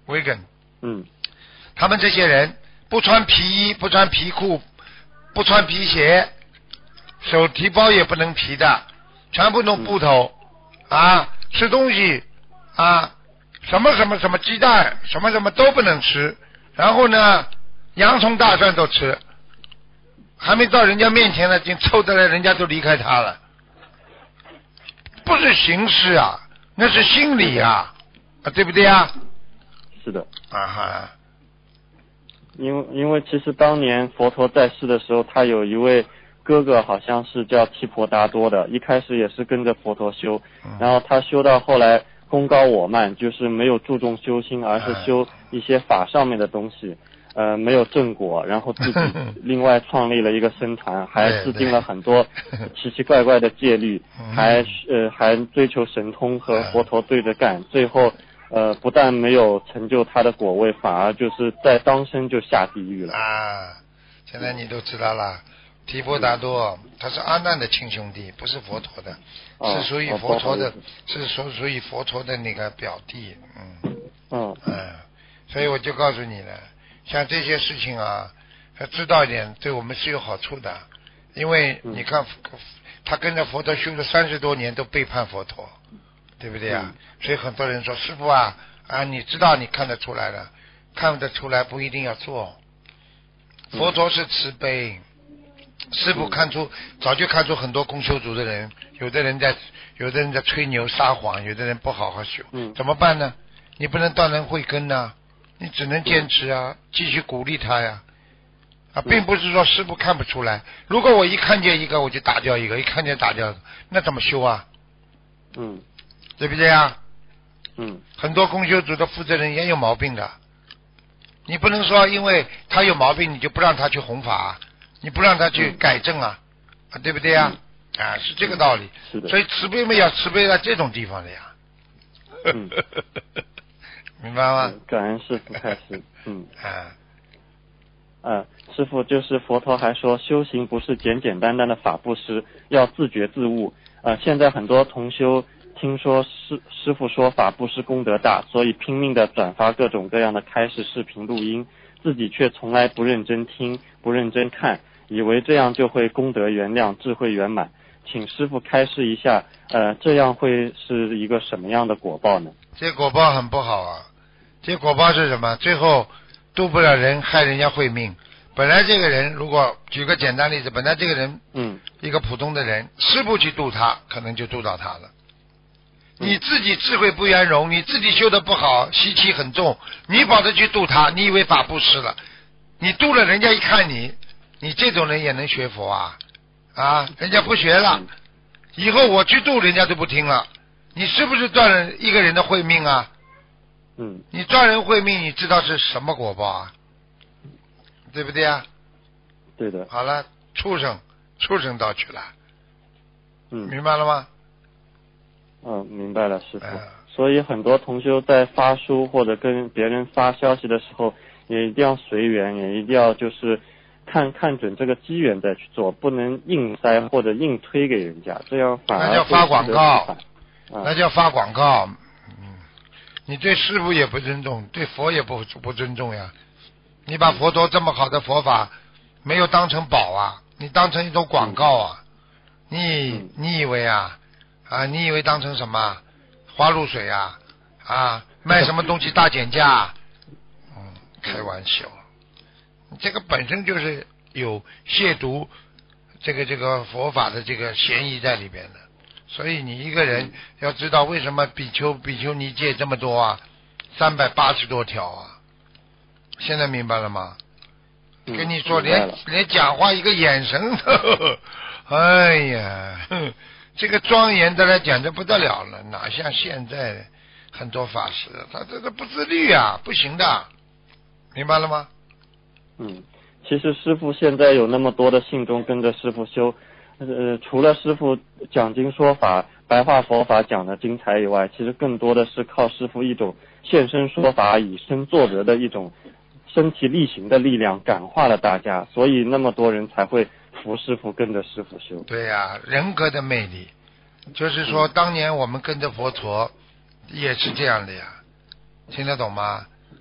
维根。 嗯， 他们这些人不穿皮衣，不穿皮裤，不穿皮鞋，手提包也不能提的，全部弄布头、嗯、啊，吃东西啊，什么什么什么鸡蛋，什么什么都不能吃，然后呢，洋葱大蒜都吃，还没到人家面前呢，已经凑得来，人家都离开他了。不是形式啊，那是心理啊，啊，对不对啊？ 是的。 啊哈。 因为因为其实当年佛陀在世的时候，他有一位哥哥，好像是叫提婆达多的，一开始也是跟着佛陀修， 嗯、 然后他修到后来功高我慢，就是没有注重修心，而是修一些法上面的东西。呃，没有正果，然后自己另外创立了一个僧团，还制定了很多奇奇怪怪的戒律，还呃还追求神通和佛陀对着干，最后呃不但没有成就他的果位，反而就是在当生就下地狱了。 啊，现在你都知道了，提婆达多他是阿难的亲兄弟，不是佛陀的， 哦、 是属于佛陀的，哦、是属属于佛陀的那个表弟，嗯嗯嗯，所以我就告诉你了。像这些事情啊，知道一点对我们是有好处的，因为你看，嗯、他跟着佛陀修了三十多年，都背叛佛陀，对不对啊？嗯、所以很多人说，师父啊啊，你知道你看得出来了，看得出来不一定要做。佛陀是慈悲，嗯、师父看出早就看出很多公修组的人，有的人在有的人在吹牛撒谎，有的人不好好修， 嗯、 怎么办呢？你不能断人慧根呢。你只能坚持啊，继续鼓励他呀，啊，并不是说师父看不出来。如果我一看见一个我就打掉一个，一看见打掉，那怎么修啊？ 嗯， 对不对啊？ 嗯， 很多公修组的负责人也有毛病的，你不能说因为他有毛病你就不让他去弘法，你不让他去改正啊，啊，对不对啊？嗯、啊，是这个道理。 是的。 所以慈悲嘛要慈悲在这种地方的呀。 嗯明白吗？ 嗯、感恩师父开始，嗯， 啊， 呃，师父就是佛陀还说，修行不是简简单单的法布施，要自觉自悟。呃，现在很多同修听说师师父说法布施功德大，所以拼命的转发各种各样的开示视频录音，自己却从来不认真听，不认真看，以为这样就会功德圆亮，智慧圆满。请师父开示一下，呃，这样会是一个什么样的果报呢？ 这果报很不好啊。这果报是什么？最后渡不了人，害人家慧命。本来这个人，如果举个简单例子，本来这个人， 嗯， 一个普通的人，师父去渡他，可能就渡到他了。嗯、你自己智慧不圆融，你自己修得不好，习气很重，你跑着去渡他，你以为法布施了，你渡了，人家一看你，你这种人也能学佛啊？啊，人家不学了，以后我去渡，人家都不听了，你是不是断了一个人的慧命啊？ 嗯， 你断人慧命，你知道是什么果报啊？对不对啊？ 对的。 好了，畜生，畜生道去了。 嗯， 明白了吗？ 嗯，明白了，师父。 嗯、 所以很多同修在发书或者跟别人发消息的时候，也一定要随缘，也一定要就是看看准这个机缘再去做，不能硬塞或者硬推给人家，这样反而那叫发广告， 嗯、 那叫发广告。你对师父也不尊重，对佛也不不尊重呀！你把佛陀这么好的佛法没有当成宝啊，你当成一种广告啊！你你以为啊啊？你以为当成什么花露水啊啊？卖什么东西大减价？嗯，开玩笑，这个本身就是有亵渎这个这个佛法的这个嫌疑在里边的。所以你一个人要知道为什么比丘比丘尼戒这么多啊，三百八十多条啊，现在明白了吗？ 嗯、 跟你说连连讲话一个眼神都，哎呀，这个庄严的来讲就不得了了，哪像现在很多法师他这个不自律啊，不行的，明白了吗？ 嗯，其实师父现在有那么多的信众跟着师父修。呃，除了师父讲经说法、白话佛法讲的精彩以外，其实更多的是靠师父一种现身说法、以身作则的一种身体力行的力量，感化了大家，所以那么多人才会服师父，跟着师父修。 对呀、啊，人格的魅力，就是说，当年我们跟着佛陀也是这样的呀，听得懂吗？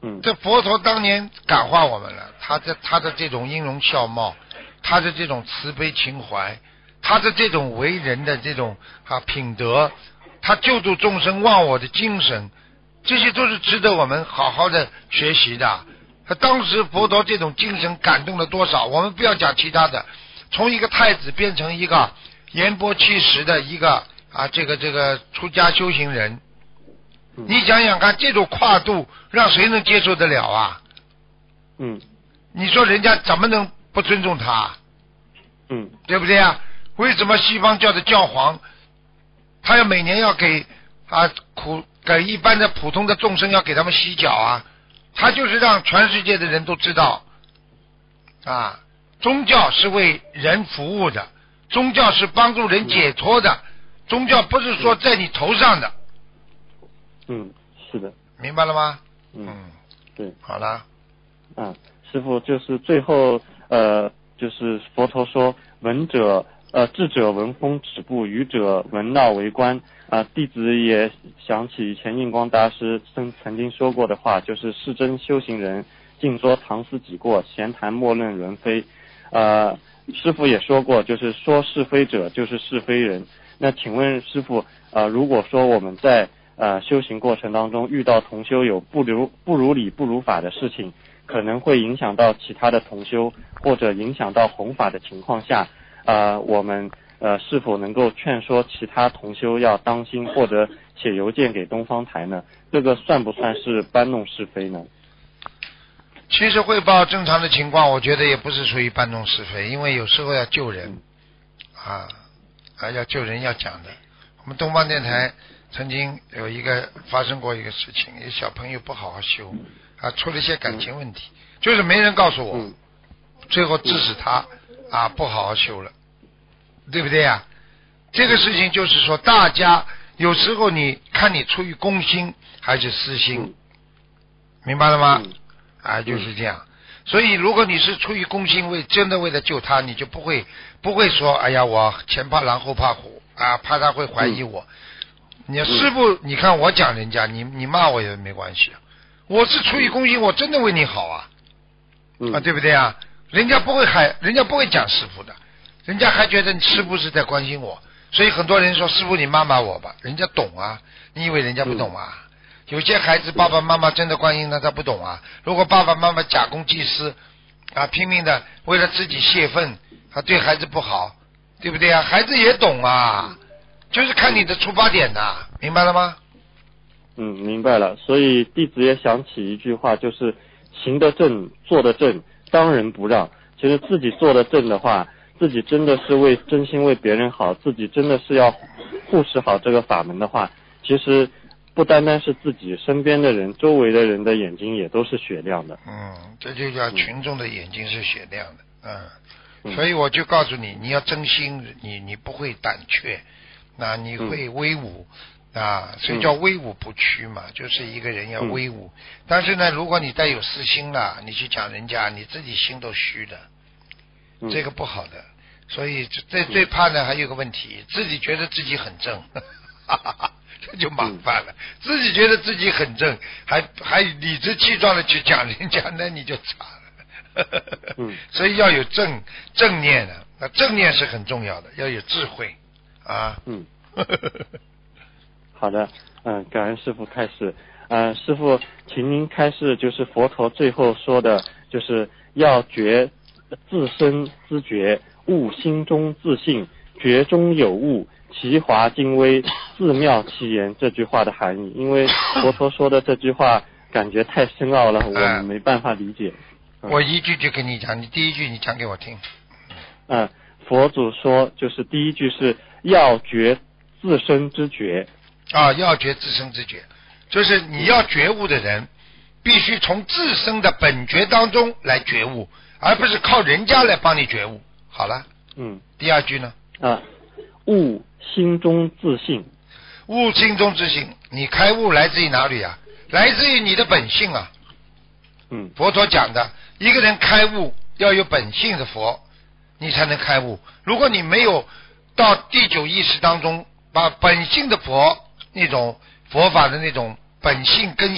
嗯， 这佛陀当年感化我们了，他的他的这种音容笑貌，他的这种慈悲情怀，他的这种为人的这种啊品德，他救度众生忘我的精神，这些都是值得我们好好的学习的。他当时佛陀这种精神感动了多少？我们不要讲其他的，从一个太子变成一个言钵其实的一个啊这个这个出家修行人，你想想看，这种跨度让谁能接受得了啊？ 嗯， 你说人家怎么能不尊重他？ 嗯， 对不对啊？为什么西方叫的教皇，他要每年要给啊苦给一般的普通的众生要给他们洗脚啊？他就是让全世界的人都知道啊，宗教是为人服务的，宗教是帮助人解脱的，宗教不是说在你头上的。 嗯，是的， 明白了吗？ 嗯， 嗯， 对， 好了。 啊，师父就是最后呃，就是佛陀说闻者呃智者闻风止步，愚者闻闹为观。啊，弟子也想起以前印光大师曾曾经说过的话，就是是真修行人，尽说搪思己过，闲谈莫论人非。呃，师父也说过，就是说是非者就是是非人。那请问师父，呃，如果说我们在呃修行过程当中遇到同修有不如不如理不如法的事情，可能会影响到其他的同修，或者影响到弘法的情况下，呃，我们呃是否能够劝说其他同修要当心，或者写邮件给东方台呢？这个算不算是搬弄是非呢？ 其实汇报正常的情况，我觉得也不是属于搬弄是非，因为有时候要救人啊，啊要救人要讲的。我们东方电台曾经有一个发生过一个事情，有小朋友不好好修啊，出了一些感情问题，就是没人告诉我，最后致使他啊不好好修了，对不对呀？这个事情就是说，大家有时候你看你出于公心还是私心，明白了吗？啊，就是这样。所以如果你是出于公心，为真的为了救他，你就不会不会说哎呀我前怕狼后怕虎啊，怕他会怀疑我。你师父，你看我讲人家，你你骂我也没关系，我是出于公心，我真的为你好啊，啊对不对啊？人家不会还人家不会讲师父的，人家还觉得师父是在关心我，所以很多人说师父你骂骂我吧，人家懂啊，你以为人家不懂啊？有些孩子爸爸妈妈真的关心他，他不懂啊。如果爸爸妈妈假公济私啊，拼命的为了自己泄愤，啊对孩子不好，对不对啊？孩子也懂啊，就是看你的出发点呐，明白了吗？ 嗯，明白了。所以弟子也想起一句话，就是行得正，坐得正，当仁不让。其实自己做得正的话，自己真的是为真心为别人好，自己真的是要护持好这个法门的话，其实不单单是自己身边的人，周围的人的眼睛也都是雪亮的。 嗯，这就叫群众的眼睛是雪亮的。嗯， 嗯所以我就告诉你，你要真心，你你不会胆怯，那你会威武。嗯、啊，所以叫威武不屈嘛，嗯、就是一个人要威武。嗯、但是呢，如果你带有私心了，你去讲人家，你自己心都虚的，嗯、这个不好的。所以最最怕呢，还有个问题，自己觉得自己很正。哈哈哈，这就麻烦了。嗯、自己觉得自己很正，还还理直气壮的去讲人家，那你就惨了。嗯、所以要有正正念的，那正念是很重要的，要有智慧啊。嗯。 好的，嗯，感恩师父开示。嗯，师父，请您开示，就是佛陀最后说的，就是要觉自身自觉，悟心中自信，觉中有悟。奇华精微，自妙其言，这句话的含义，因为佛陀说的这句话感觉太深奥了，我们没办法理解。 嗯、我一句就跟你讲，你第一句你讲给我听。 嗯，佛祖说，就是第一句是要觉自身之觉。 啊，要觉自身之觉，就是你要觉悟的人，必须从自身的本觉当中来觉悟，而不是靠人家来帮你觉悟。好了， 嗯， 第二句呢？ 啊，悟心中自信。 悟心中自信，你开悟来自于哪里啊？来自于你的本性啊。 嗯， 佛陀讲的，一个人开悟要有本性的佛，你才能开悟。如果你没有到第九意识当中，把本性的佛那种佛法的那种本性根性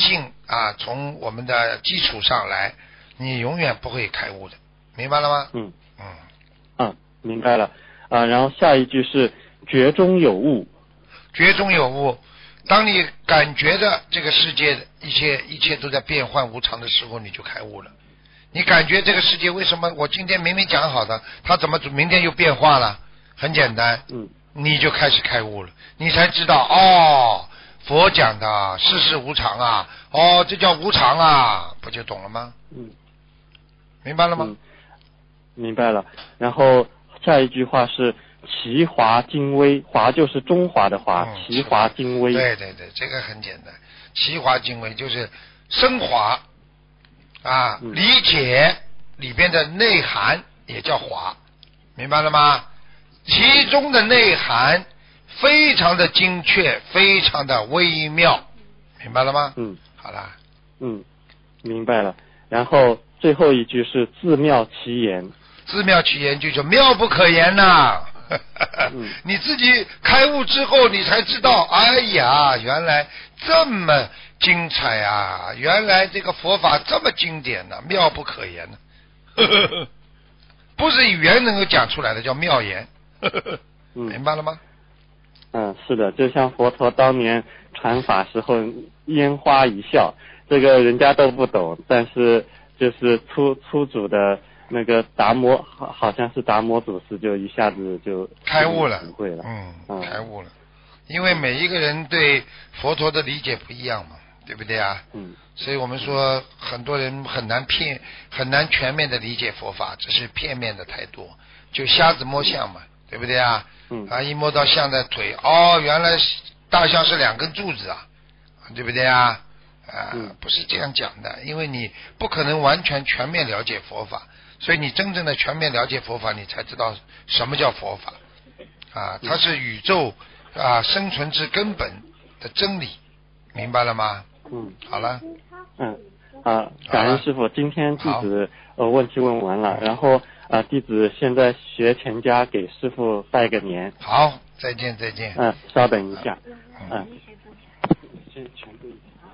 啊，从我们的基础上来，你永远不会开悟的，明白了吗？ 嗯嗯嗯，明白了啊。然后下一句是觉中有悟， 觉中有悟。当你感觉的这个世界一切一切都在变幻无常的时候，你就开悟了。你感觉这个世界为什么我今天明明讲好的，它怎么明天又变化了？很简单， 嗯， 你就开始开悟了，你才知道哦，佛讲的世事无常啊，哦，这叫无常啊，不就懂了吗？ 嗯， 明白了吗？ 嗯，明白了。然后下一句话是奇华精微，华就是中华的华， 嗯、 奇华精微。 对对对，这个很简单，奇华精微就是升华啊、嗯，理解里边的内涵也叫华，明白了吗？其中的内涵非常的精确，非常的微妙，明白了吗？ 嗯， 好了。 嗯，明白了。然后最后一句是自妙其言， 自妙其言就叫妙不可言呐、啊。 嗯、 你自己开悟之后，你才知道，哎呀，原来这么精彩啊！原来这个佛法这么经典呢、啊，妙不可言呢、啊。不是语言能够讲出来的，叫妙言。 嗯， 明白了吗？ 嗯，是的，就像佛陀当年传法时候烟花一笑，这个人家都不懂，但是就是初初祖的。那个达摩好好像是达摩祖师，就一下子就开悟了， 会了， 嗯， 嗯， 开悟了。因为每一个人对佛陀的理解不一样嘛，对不对啊？ 嗯， 所以我们说很多人很难片很难全面的理解佛法，只是片面的太多，就瞎子摸象嘛，对不对啊？ 嗯， 啊，一摸到象的腿，哦，原来大象是两根柱子啊，对不对啊？啊、 嗯， 不是这样讲的，因为你不可能完全全面了解佛法。所以你真正的全面了解佛法，你才知道什么叫佛法啊！它是宇宙啊生存之根本的真理，明白了吗？ 嗯， 好了。 嗯啊，感恩师父，今天弟子呃问题问完了，然后啊弟子现在学全家给师父拜个年。 好，再见再见。 嗯，稍等一下。嗯。先全部。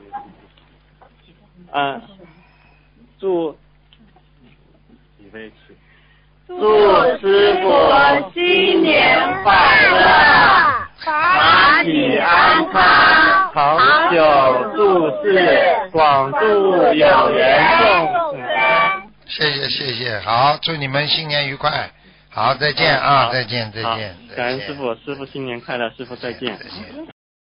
嗯，祝。 祝师父新年快乐，法体安康， 长久住世，广度有缘众生。 谢谢谢谢，好，祝你们新年愉快。好，再见啊，再见再见。 感恩师父，师父新年快乐，师父再见。 再见。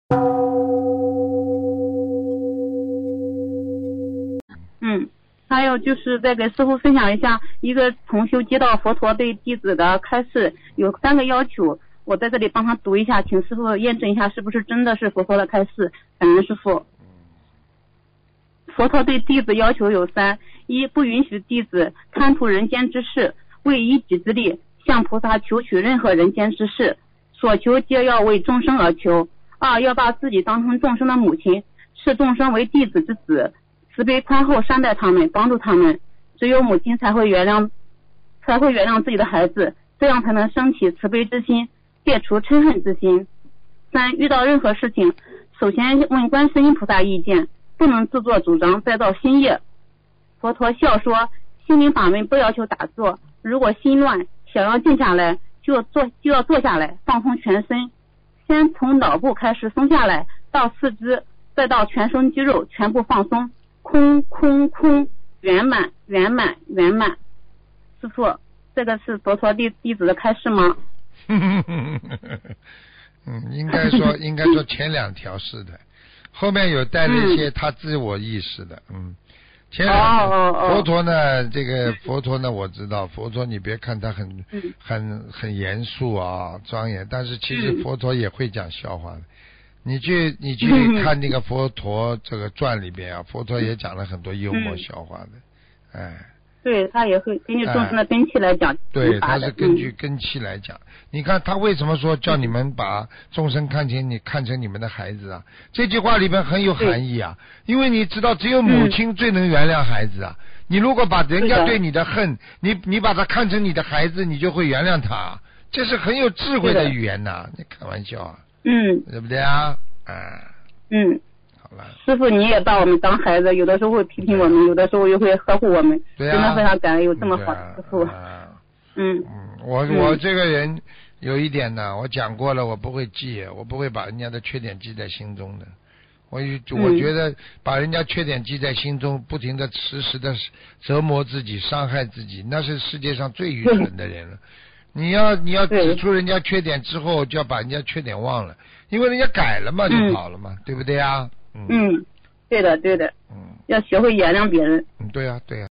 嗯。还有就是再给师父分享一下，一个同修接到佛陀对弟子的开示，有三个要求，我在这里帮他读一下，请师父验证一下是不是真的是佛陀的开示。感恩师父。佛陀对弟子要求有三：一、不允许弟子贪图人间之事，为一己之力向菩萨求取任何人间之事，所求皆要为众生而求；二、要把自己当成众生的母亲，视众生为弟子之子，慈悲宽厚善待他们，帮助他们，只有母亲才会原谅才会原谅自己的孩子，这样才能升起慈悲之心，戒除嗔恨之心。三、遇到任何事情，首先问观世音菩萨意见，不能自作主张再造新业。佛陀笑说，心灵法门不要求打坐，如果心乱想要静下来，就要坐就要坐下来，放松全身，先从脑部开始松下来，到四肢，再到全身肌肉全部放松，空空空，圆满圆满圆满。师父，这个是佛陀弟弟子的开示吗？ 嗯，应该说应该说前两条是的，后面有带了一些他自我意识的，嗯。前两哦哦佛陀呢，这个佛陀呢，我知道佛陀，你别看他很、嗯、很很严肃啊庄严，但是其实佛陀也会讲笑话的。你去你去看那个佛陀这个传里边啊，佛陀也讲了很多幽默笑话的， 嗯、 哎。 对，他也会根据众生的根器来讲、哎。 对，他是根据根器来讲。嗯、你看他为什么说叫你们把众生看成你看成你们的孩子啊？这句话里边很有含义啊，因为你知道只有母亲最能原谅孩子啊。嗯、你如果把人家对你的恨，你你把他看成你的孩子，你就会原谅他，这是很有智慧的语言呐、啊。你开玩笑啊？ 嗯， 对不对啊？啊。 嗯。 好了。 师傅你也把我们当孩子，有的时候会批评我们，有的时候又会呵护我们， 对啊、 真的非常感恩有这么好的师傅。 啊、 嗯嗯，我我这个人有一点呢，我讲过了，我不会记，我不会把人家的缺点记在心中的。我我觉得把人家缺点记在心中，不停的时时的折磨自己、伤害自己，那是世界上最愚蠢的人了。你要你要指出人家缺点之后，就要把人家缺点忘了，因为人家改了嘛，就好了嘛，嗯、对不对啊？嗯， 嗯，对的对的， 嗯， 要学会原谅别人。 嗯，对啊对啊。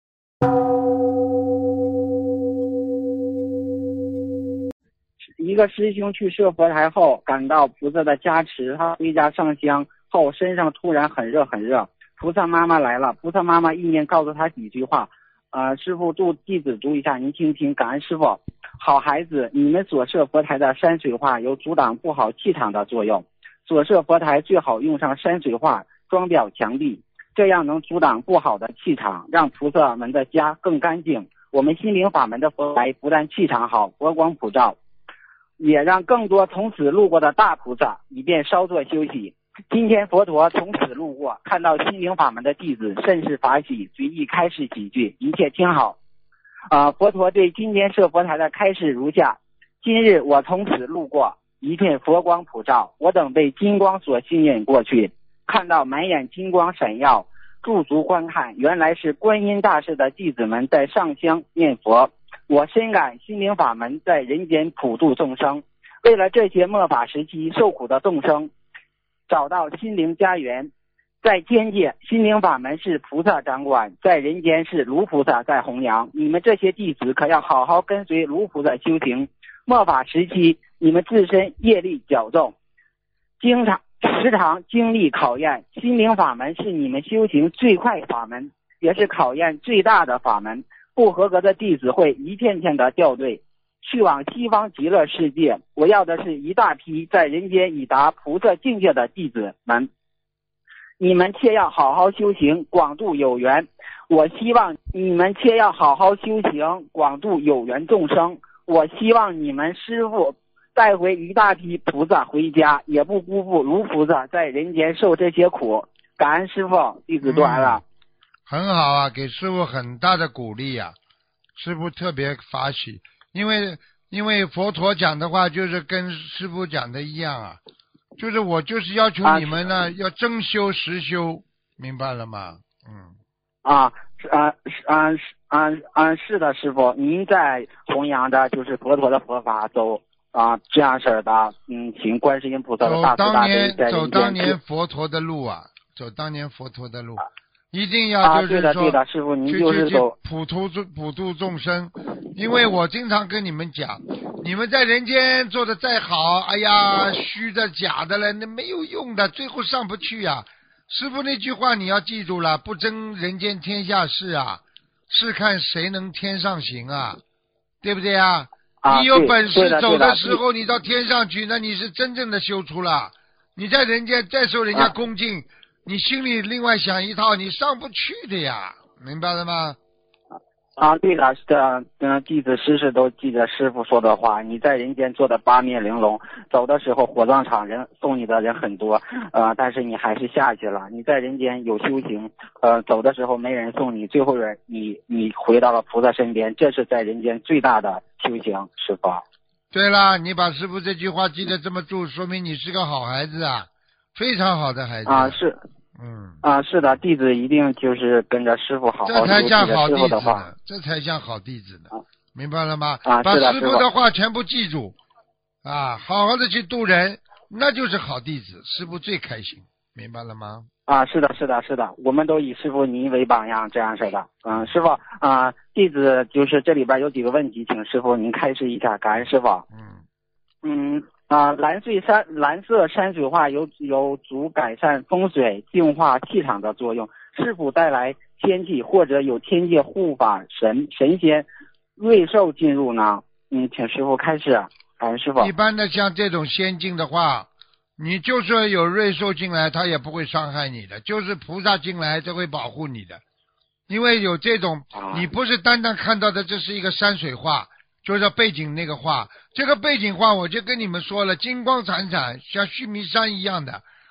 一个师兄去设佛台后，感到菩萨的加持，他回家上香后，身上突然很热很热。菩萨妈妈来了，菩萨妈妈意念告诉他几句话，呃，师父度弟子读一下，您听听。感恩师父。好孩子，你们所设佛台的山水画有阻挡不好气场的作用，所设佛台最好用上山水画装裱墙壁，这样能阻挡不好的气场，让菩萨们的家更干净。我们心灵法门的佛台不但气场好，佛光普照，也让更多从此路过的大菩萨以便稍作休息。今天佛陀从此路过，看到心灵法门的弟子甚是法喜，随意开示几句，一切听好。啊、呃，佛陀对今天设佛台的开示如下：今日我从此路过，一片佛光普照，我等被金光所吸引过去，看到满眼金光闪耀，驻足观看，原来是观音大士的弟子们在上香念佛。我深感心灵法门在人间普度众生，为了这些末法时期受苦的众生找到心灵家园。在天界，心灵法门是菩萨掌管，在人间是卢菩萨在弘扬。你们这些弟子可要好好跟随卢菩萨修行。末法时期，你们自身业力较重，经常时常经历考验。心灵法门是你们修行最快法门，也是考验最大的法门。不合格的弟子会一片片的掉队，去往西方极乐世界。我要的是一大批在人间已达菩萨境界的弟子们，你们切要好好修行，广度有缘。我希望你们切要好好修行，广度有缘众生。我希望你们师父带回一大批菩萨回家，也不辜负卢菩萨在人间受这些苦。感恩师父，弟子读完了。 嗯，很好啊，给师父很大的鼓励啊，师父特别发喜，因为因为佛陀讲的话就是跟师父讲的一样啊，就是我就是要求你们呢、啊、要真修实修，明白了吗？嗯。 啊，啊啊啊啊！是的，师父，您在弘扬的就是佛陀的佛法，走啊这样式的，嗯，请观世音菩萨的大慈大悲在人间。 走当年佛陀的路啊，走当年佛陀的路，一定要就是说， 啊、对的对的，师父您就是走普度普度众生。因为我经常跟你们讲，你们在人间做的再好，哎呀，虚的假的了，那没有用的，最后上不去呀、啊。师父那句话你要记住了，不争人间天下事啊，是看谁能天上行啊，对不对啊？ 啊你有本事走的时候你到天上去，那你是真正的修出了。你在人间再受人家恭敬、啊、你心里另外想一套，你上不去的呀，明白了吗？ 啊，对的，是的，嗯，弟子时时都记着师父说的话。你在人间做的八面玲珑，走的时候火葬场人送你的人很多，呃，但是你还是下去了。你在人间有修行，呃，走的时候没人送你，最后人你你回到了菩萨身边，这是在人间最大的修行，师父。 对了，你把师父这句话记得这么住，说明你是个好孩子啊，非常好的孩子啊，是。 嗯啊，是的，弟子一定就是跟着师父好好这才像好弟子的话， 这才像好弟子呢，啊、明白了吗？ 啊， 把师父的话全部记住，啊，好好的去度人，那就是好弟子，师父最开心，明白了吗？ 啊，是的，是的，是的，我们都以师父您为榜样，这样式的。嗯，师父啊，弟子就是这里边有几个问题，请师父您开示一下，感恩师父。 嗯嗯。啊，蓝水山蓝色山水画有有足改善风水、净化气场的作用，是否带来天气或者有天界护法神神仙瑞兽进入呢？嗯，请师父开示。感恩师父。 一般的像这种仙境的话，你就算有瑞兽进来，他也不会伤害你的，就是菩萨进来就会保护你的，因为有这种，你不是单单看到的这是一个山水画。就是背景那个画，这个背景画我就跟你们说了，金光闪闪，像须弥山一样的，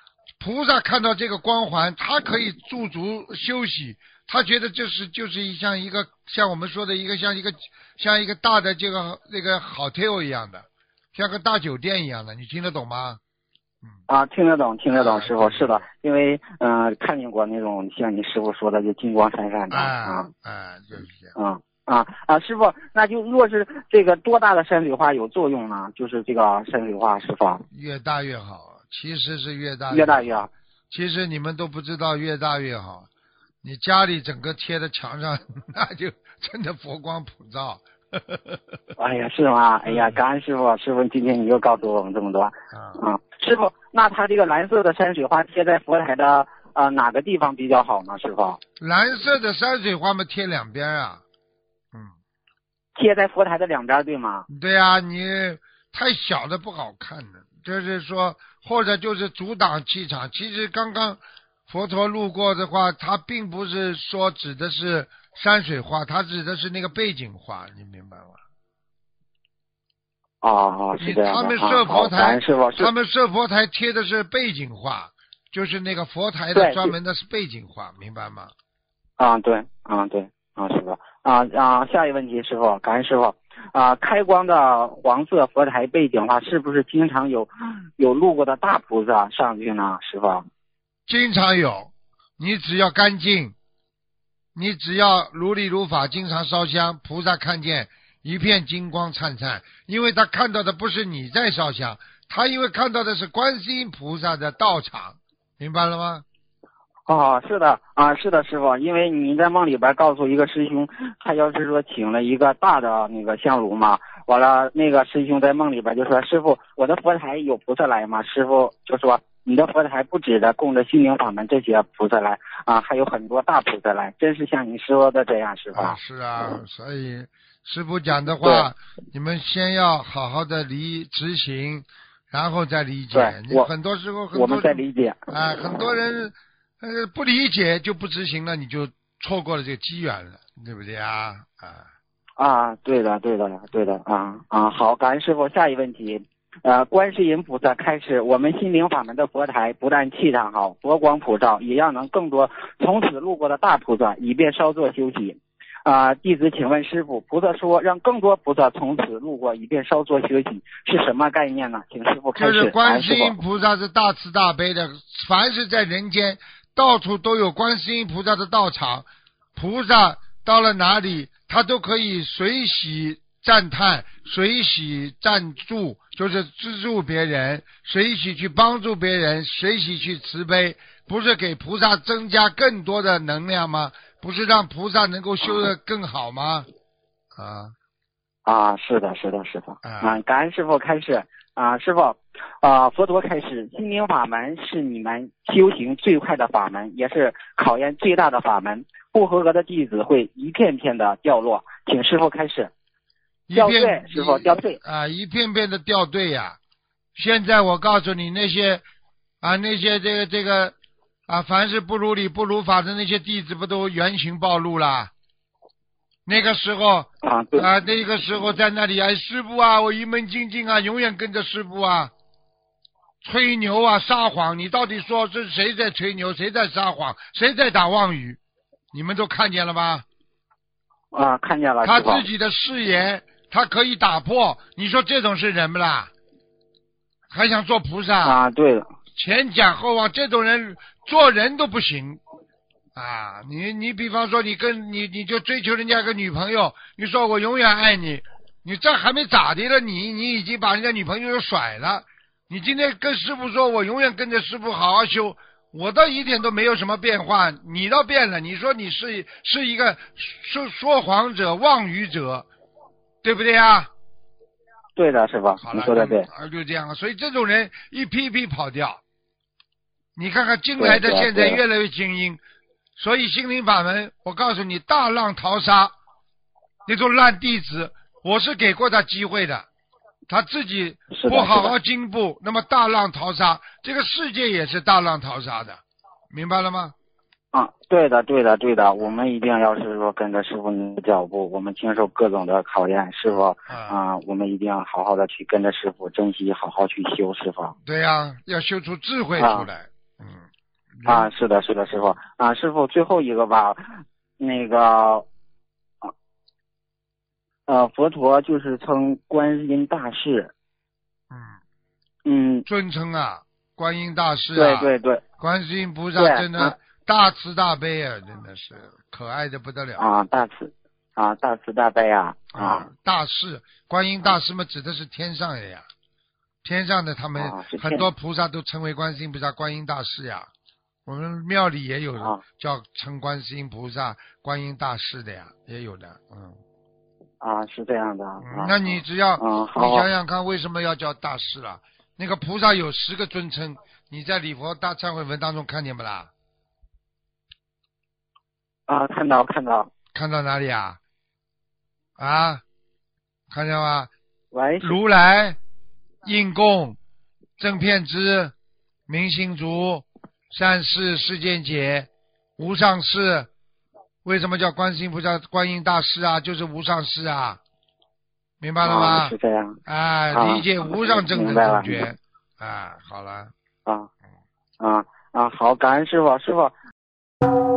菩萨看到这个光环，他可以驻足休息，他觉得这是就是一像一个像我们说的一个像一个像一个大的这个那个 hotel 一样的，像个大酒店一样的，你听得懂吗？ 啊，听得懂，听得懂，师傅是的，因为嗯、呃、看见过那种像你师傅说的就金光闪闪的啊啊，就是这样。 啊啊啊，师傅，那就若是这个多大的山水画有作用呢？就是这个山水画，师傅。 越大越好，其实是越大越大越好。 其实你们都不知道，越大越好。你家里整个贴在墙上，那就真的佛光普照。 哎呀，是吗？哎呀，感恩师傅，师傅今天你又告诉我们这么多。啊、嗯，师傅，那他这个蓝色的山水画贴在佛台的呃哪个地方比较好呢？师傅？ 蓝色的山水画嘛，贴两边啊。嗯。 贴在佛台的两边，对吗？ 对啊，你太小的不好看的，就是说，或者就是阻挡气场。其实刚刚佛陀路过的话，他并不是说指的是山水画，他指的是那个背景画，你明白吗？ 哦哦，是这样的。 他们设佛台， 啊、 他们设佛台贴的是背景画，就是那个佛台的专门的是背景画，明白吗？ 啊，对，啊对，啊师傅，啊啊，下一个问题，师傅，感恩师傅。啊，开光的黄色佛台背景画是不是经常有有路过的大菩萨上去呢？师傅？ 经常有，你只要干净。你只要如理如法，经常烧香，菩萨看见一片金光灿灿，因为他看到的不是你在烧香，他因为看到的是观世音菩萨的道场，明白了吗？ 哦，是的啊，是的，师傅，因为你在梦里边告诉一个师兄，他要是说请了一个大的那个香炉嘛，完了那个师兄在梦里边就说，师傅，我的佛台有菩萨来吗？师傅就说，你的佛台不止的供着心灵法门这些菩萨来啊，还有很多大菩萨来，真是像你说的这样，师傅。 啊是啊，所以师傅讲的话，你们先要好好的理执行，然后再理解。你很多时候很多我们在理解啊，很多人呃不理解就不执行了，你就错过了这个机缘了，对不对啊？啊啊，对的，对的，对的啊啊，好，感恩师傅。下一问题。呃，观世音菩萨开示，我们心灵法门的佛台不但气场好，佛光普照，也要能更多从此路过的大菩萨，以便稍作休息。啊、呃，弟子请问师父，菩萨说让更多菩萨从此路过，以便稍作休息，是什么概念呢？请师父开示。 就是观世音菩萨是大慈大悲的，凡是在人间，到处都有观世音菩萨的道场，菩萨到了哪里，他都可以随喜赞叹，随喜赞助，就是资助别人，随喜去帮助别人，随喜去慈悲，不是给菩萨增加更多的能量吗？不是让菩萨能够修得更好吗？啊啊，是的，是的，师父啊，感恩师父开示啊，师父啊，佛陀开示，心灵法门是你们修行最快的法门，也是考验最大的法门，不合格的弟子会一片片的掉落，请师父开示。掉队，师傅掉队啊！一片片的掉队呀、啊！现在我告诉你，那些啊，那些这个这个啊，凡是不如理不如法的那些弟子，不都原形暴露了？那个时候啊， 啊，那个时候在那里啊，师父啊，我一门精进啊，永远跟着师父啊，吹牛啊，撒谎，你到底说是谁在吹牛，谁在撒谎，谁在打妄语？你们都看见了吗？ 啊，看见了。 他自己的誓言。他可以打破，你说这种是人不啦？还想做菩萨啊？对了， 前讲后啊，这种人做人都不行啊！你你比方说你跟你你就追求人家个女朋友，你说我永远爱你，你这还没咋的了，你你已经把人家女朋友甩了。你今天跟师父说我永远跟着师父好好修，我倒一点都没有什么变化，你倒变了。你说你是是一个说说谎者、妄语者。对不对啊？ 对的，师傅，你说的对。 啊，就这样啊，所以这种人一批批跑掉。你看看进来的现在越来越精英，所以心灵法门，我告诉你，大浪淘沙，那种烂弟子，我是给过他机会的，他自己不好好进步，那么大浪淘沙，这个世界也是大浪淘沙的，明白了吗？ 啊，对的，对的，对的，我们一定要是说跟着师傅你的脚步，我们经受各种的考验，师傅啊，我们一定要好好的去跟着师傅，珍惜，好好去修，师傅。 对呀、啊，要修出智慧出来。啊、嗯。 啊，是的，是的，师傅啊，师傅最后一个吧，那个。呃，佛陀就是称观音大士， 嗯嗯， 尊称啊，观音大士对啊， 对对， 观世音菩萨真的啊大慈大悲啊，真的是可爱的不得了啊，大慈啊，大慈大悲啊啊，大士，观音大士嘛，指的是天上的呀，天上的他们啊是天很多菩萨都称为观世音菩萨观音大士呀，我们庙里也有啊叫称观世音菩萨观音大士的呀，也有的，嗯。 啊，是这样的。 嗯啊、 那你只要、 嗯、好你想想看，为什么要叫大士了？那个菩萨有十个尊称，你在礼佛大忏悔文当中看见不啦？ 啊，看到看到。 看到哪里啊？啊，看见吗？ 喂。 如来、应供、正遍知、明心足、善事世间解、无上士。为什么叫观世音菩萨观音大士啊？就是无上士啊，明白了吗？ 啊、是这样。 哎、 啊， 理解无上正等正觉。哎，好了。 啊啊啊！好，感恩师傅，师傅。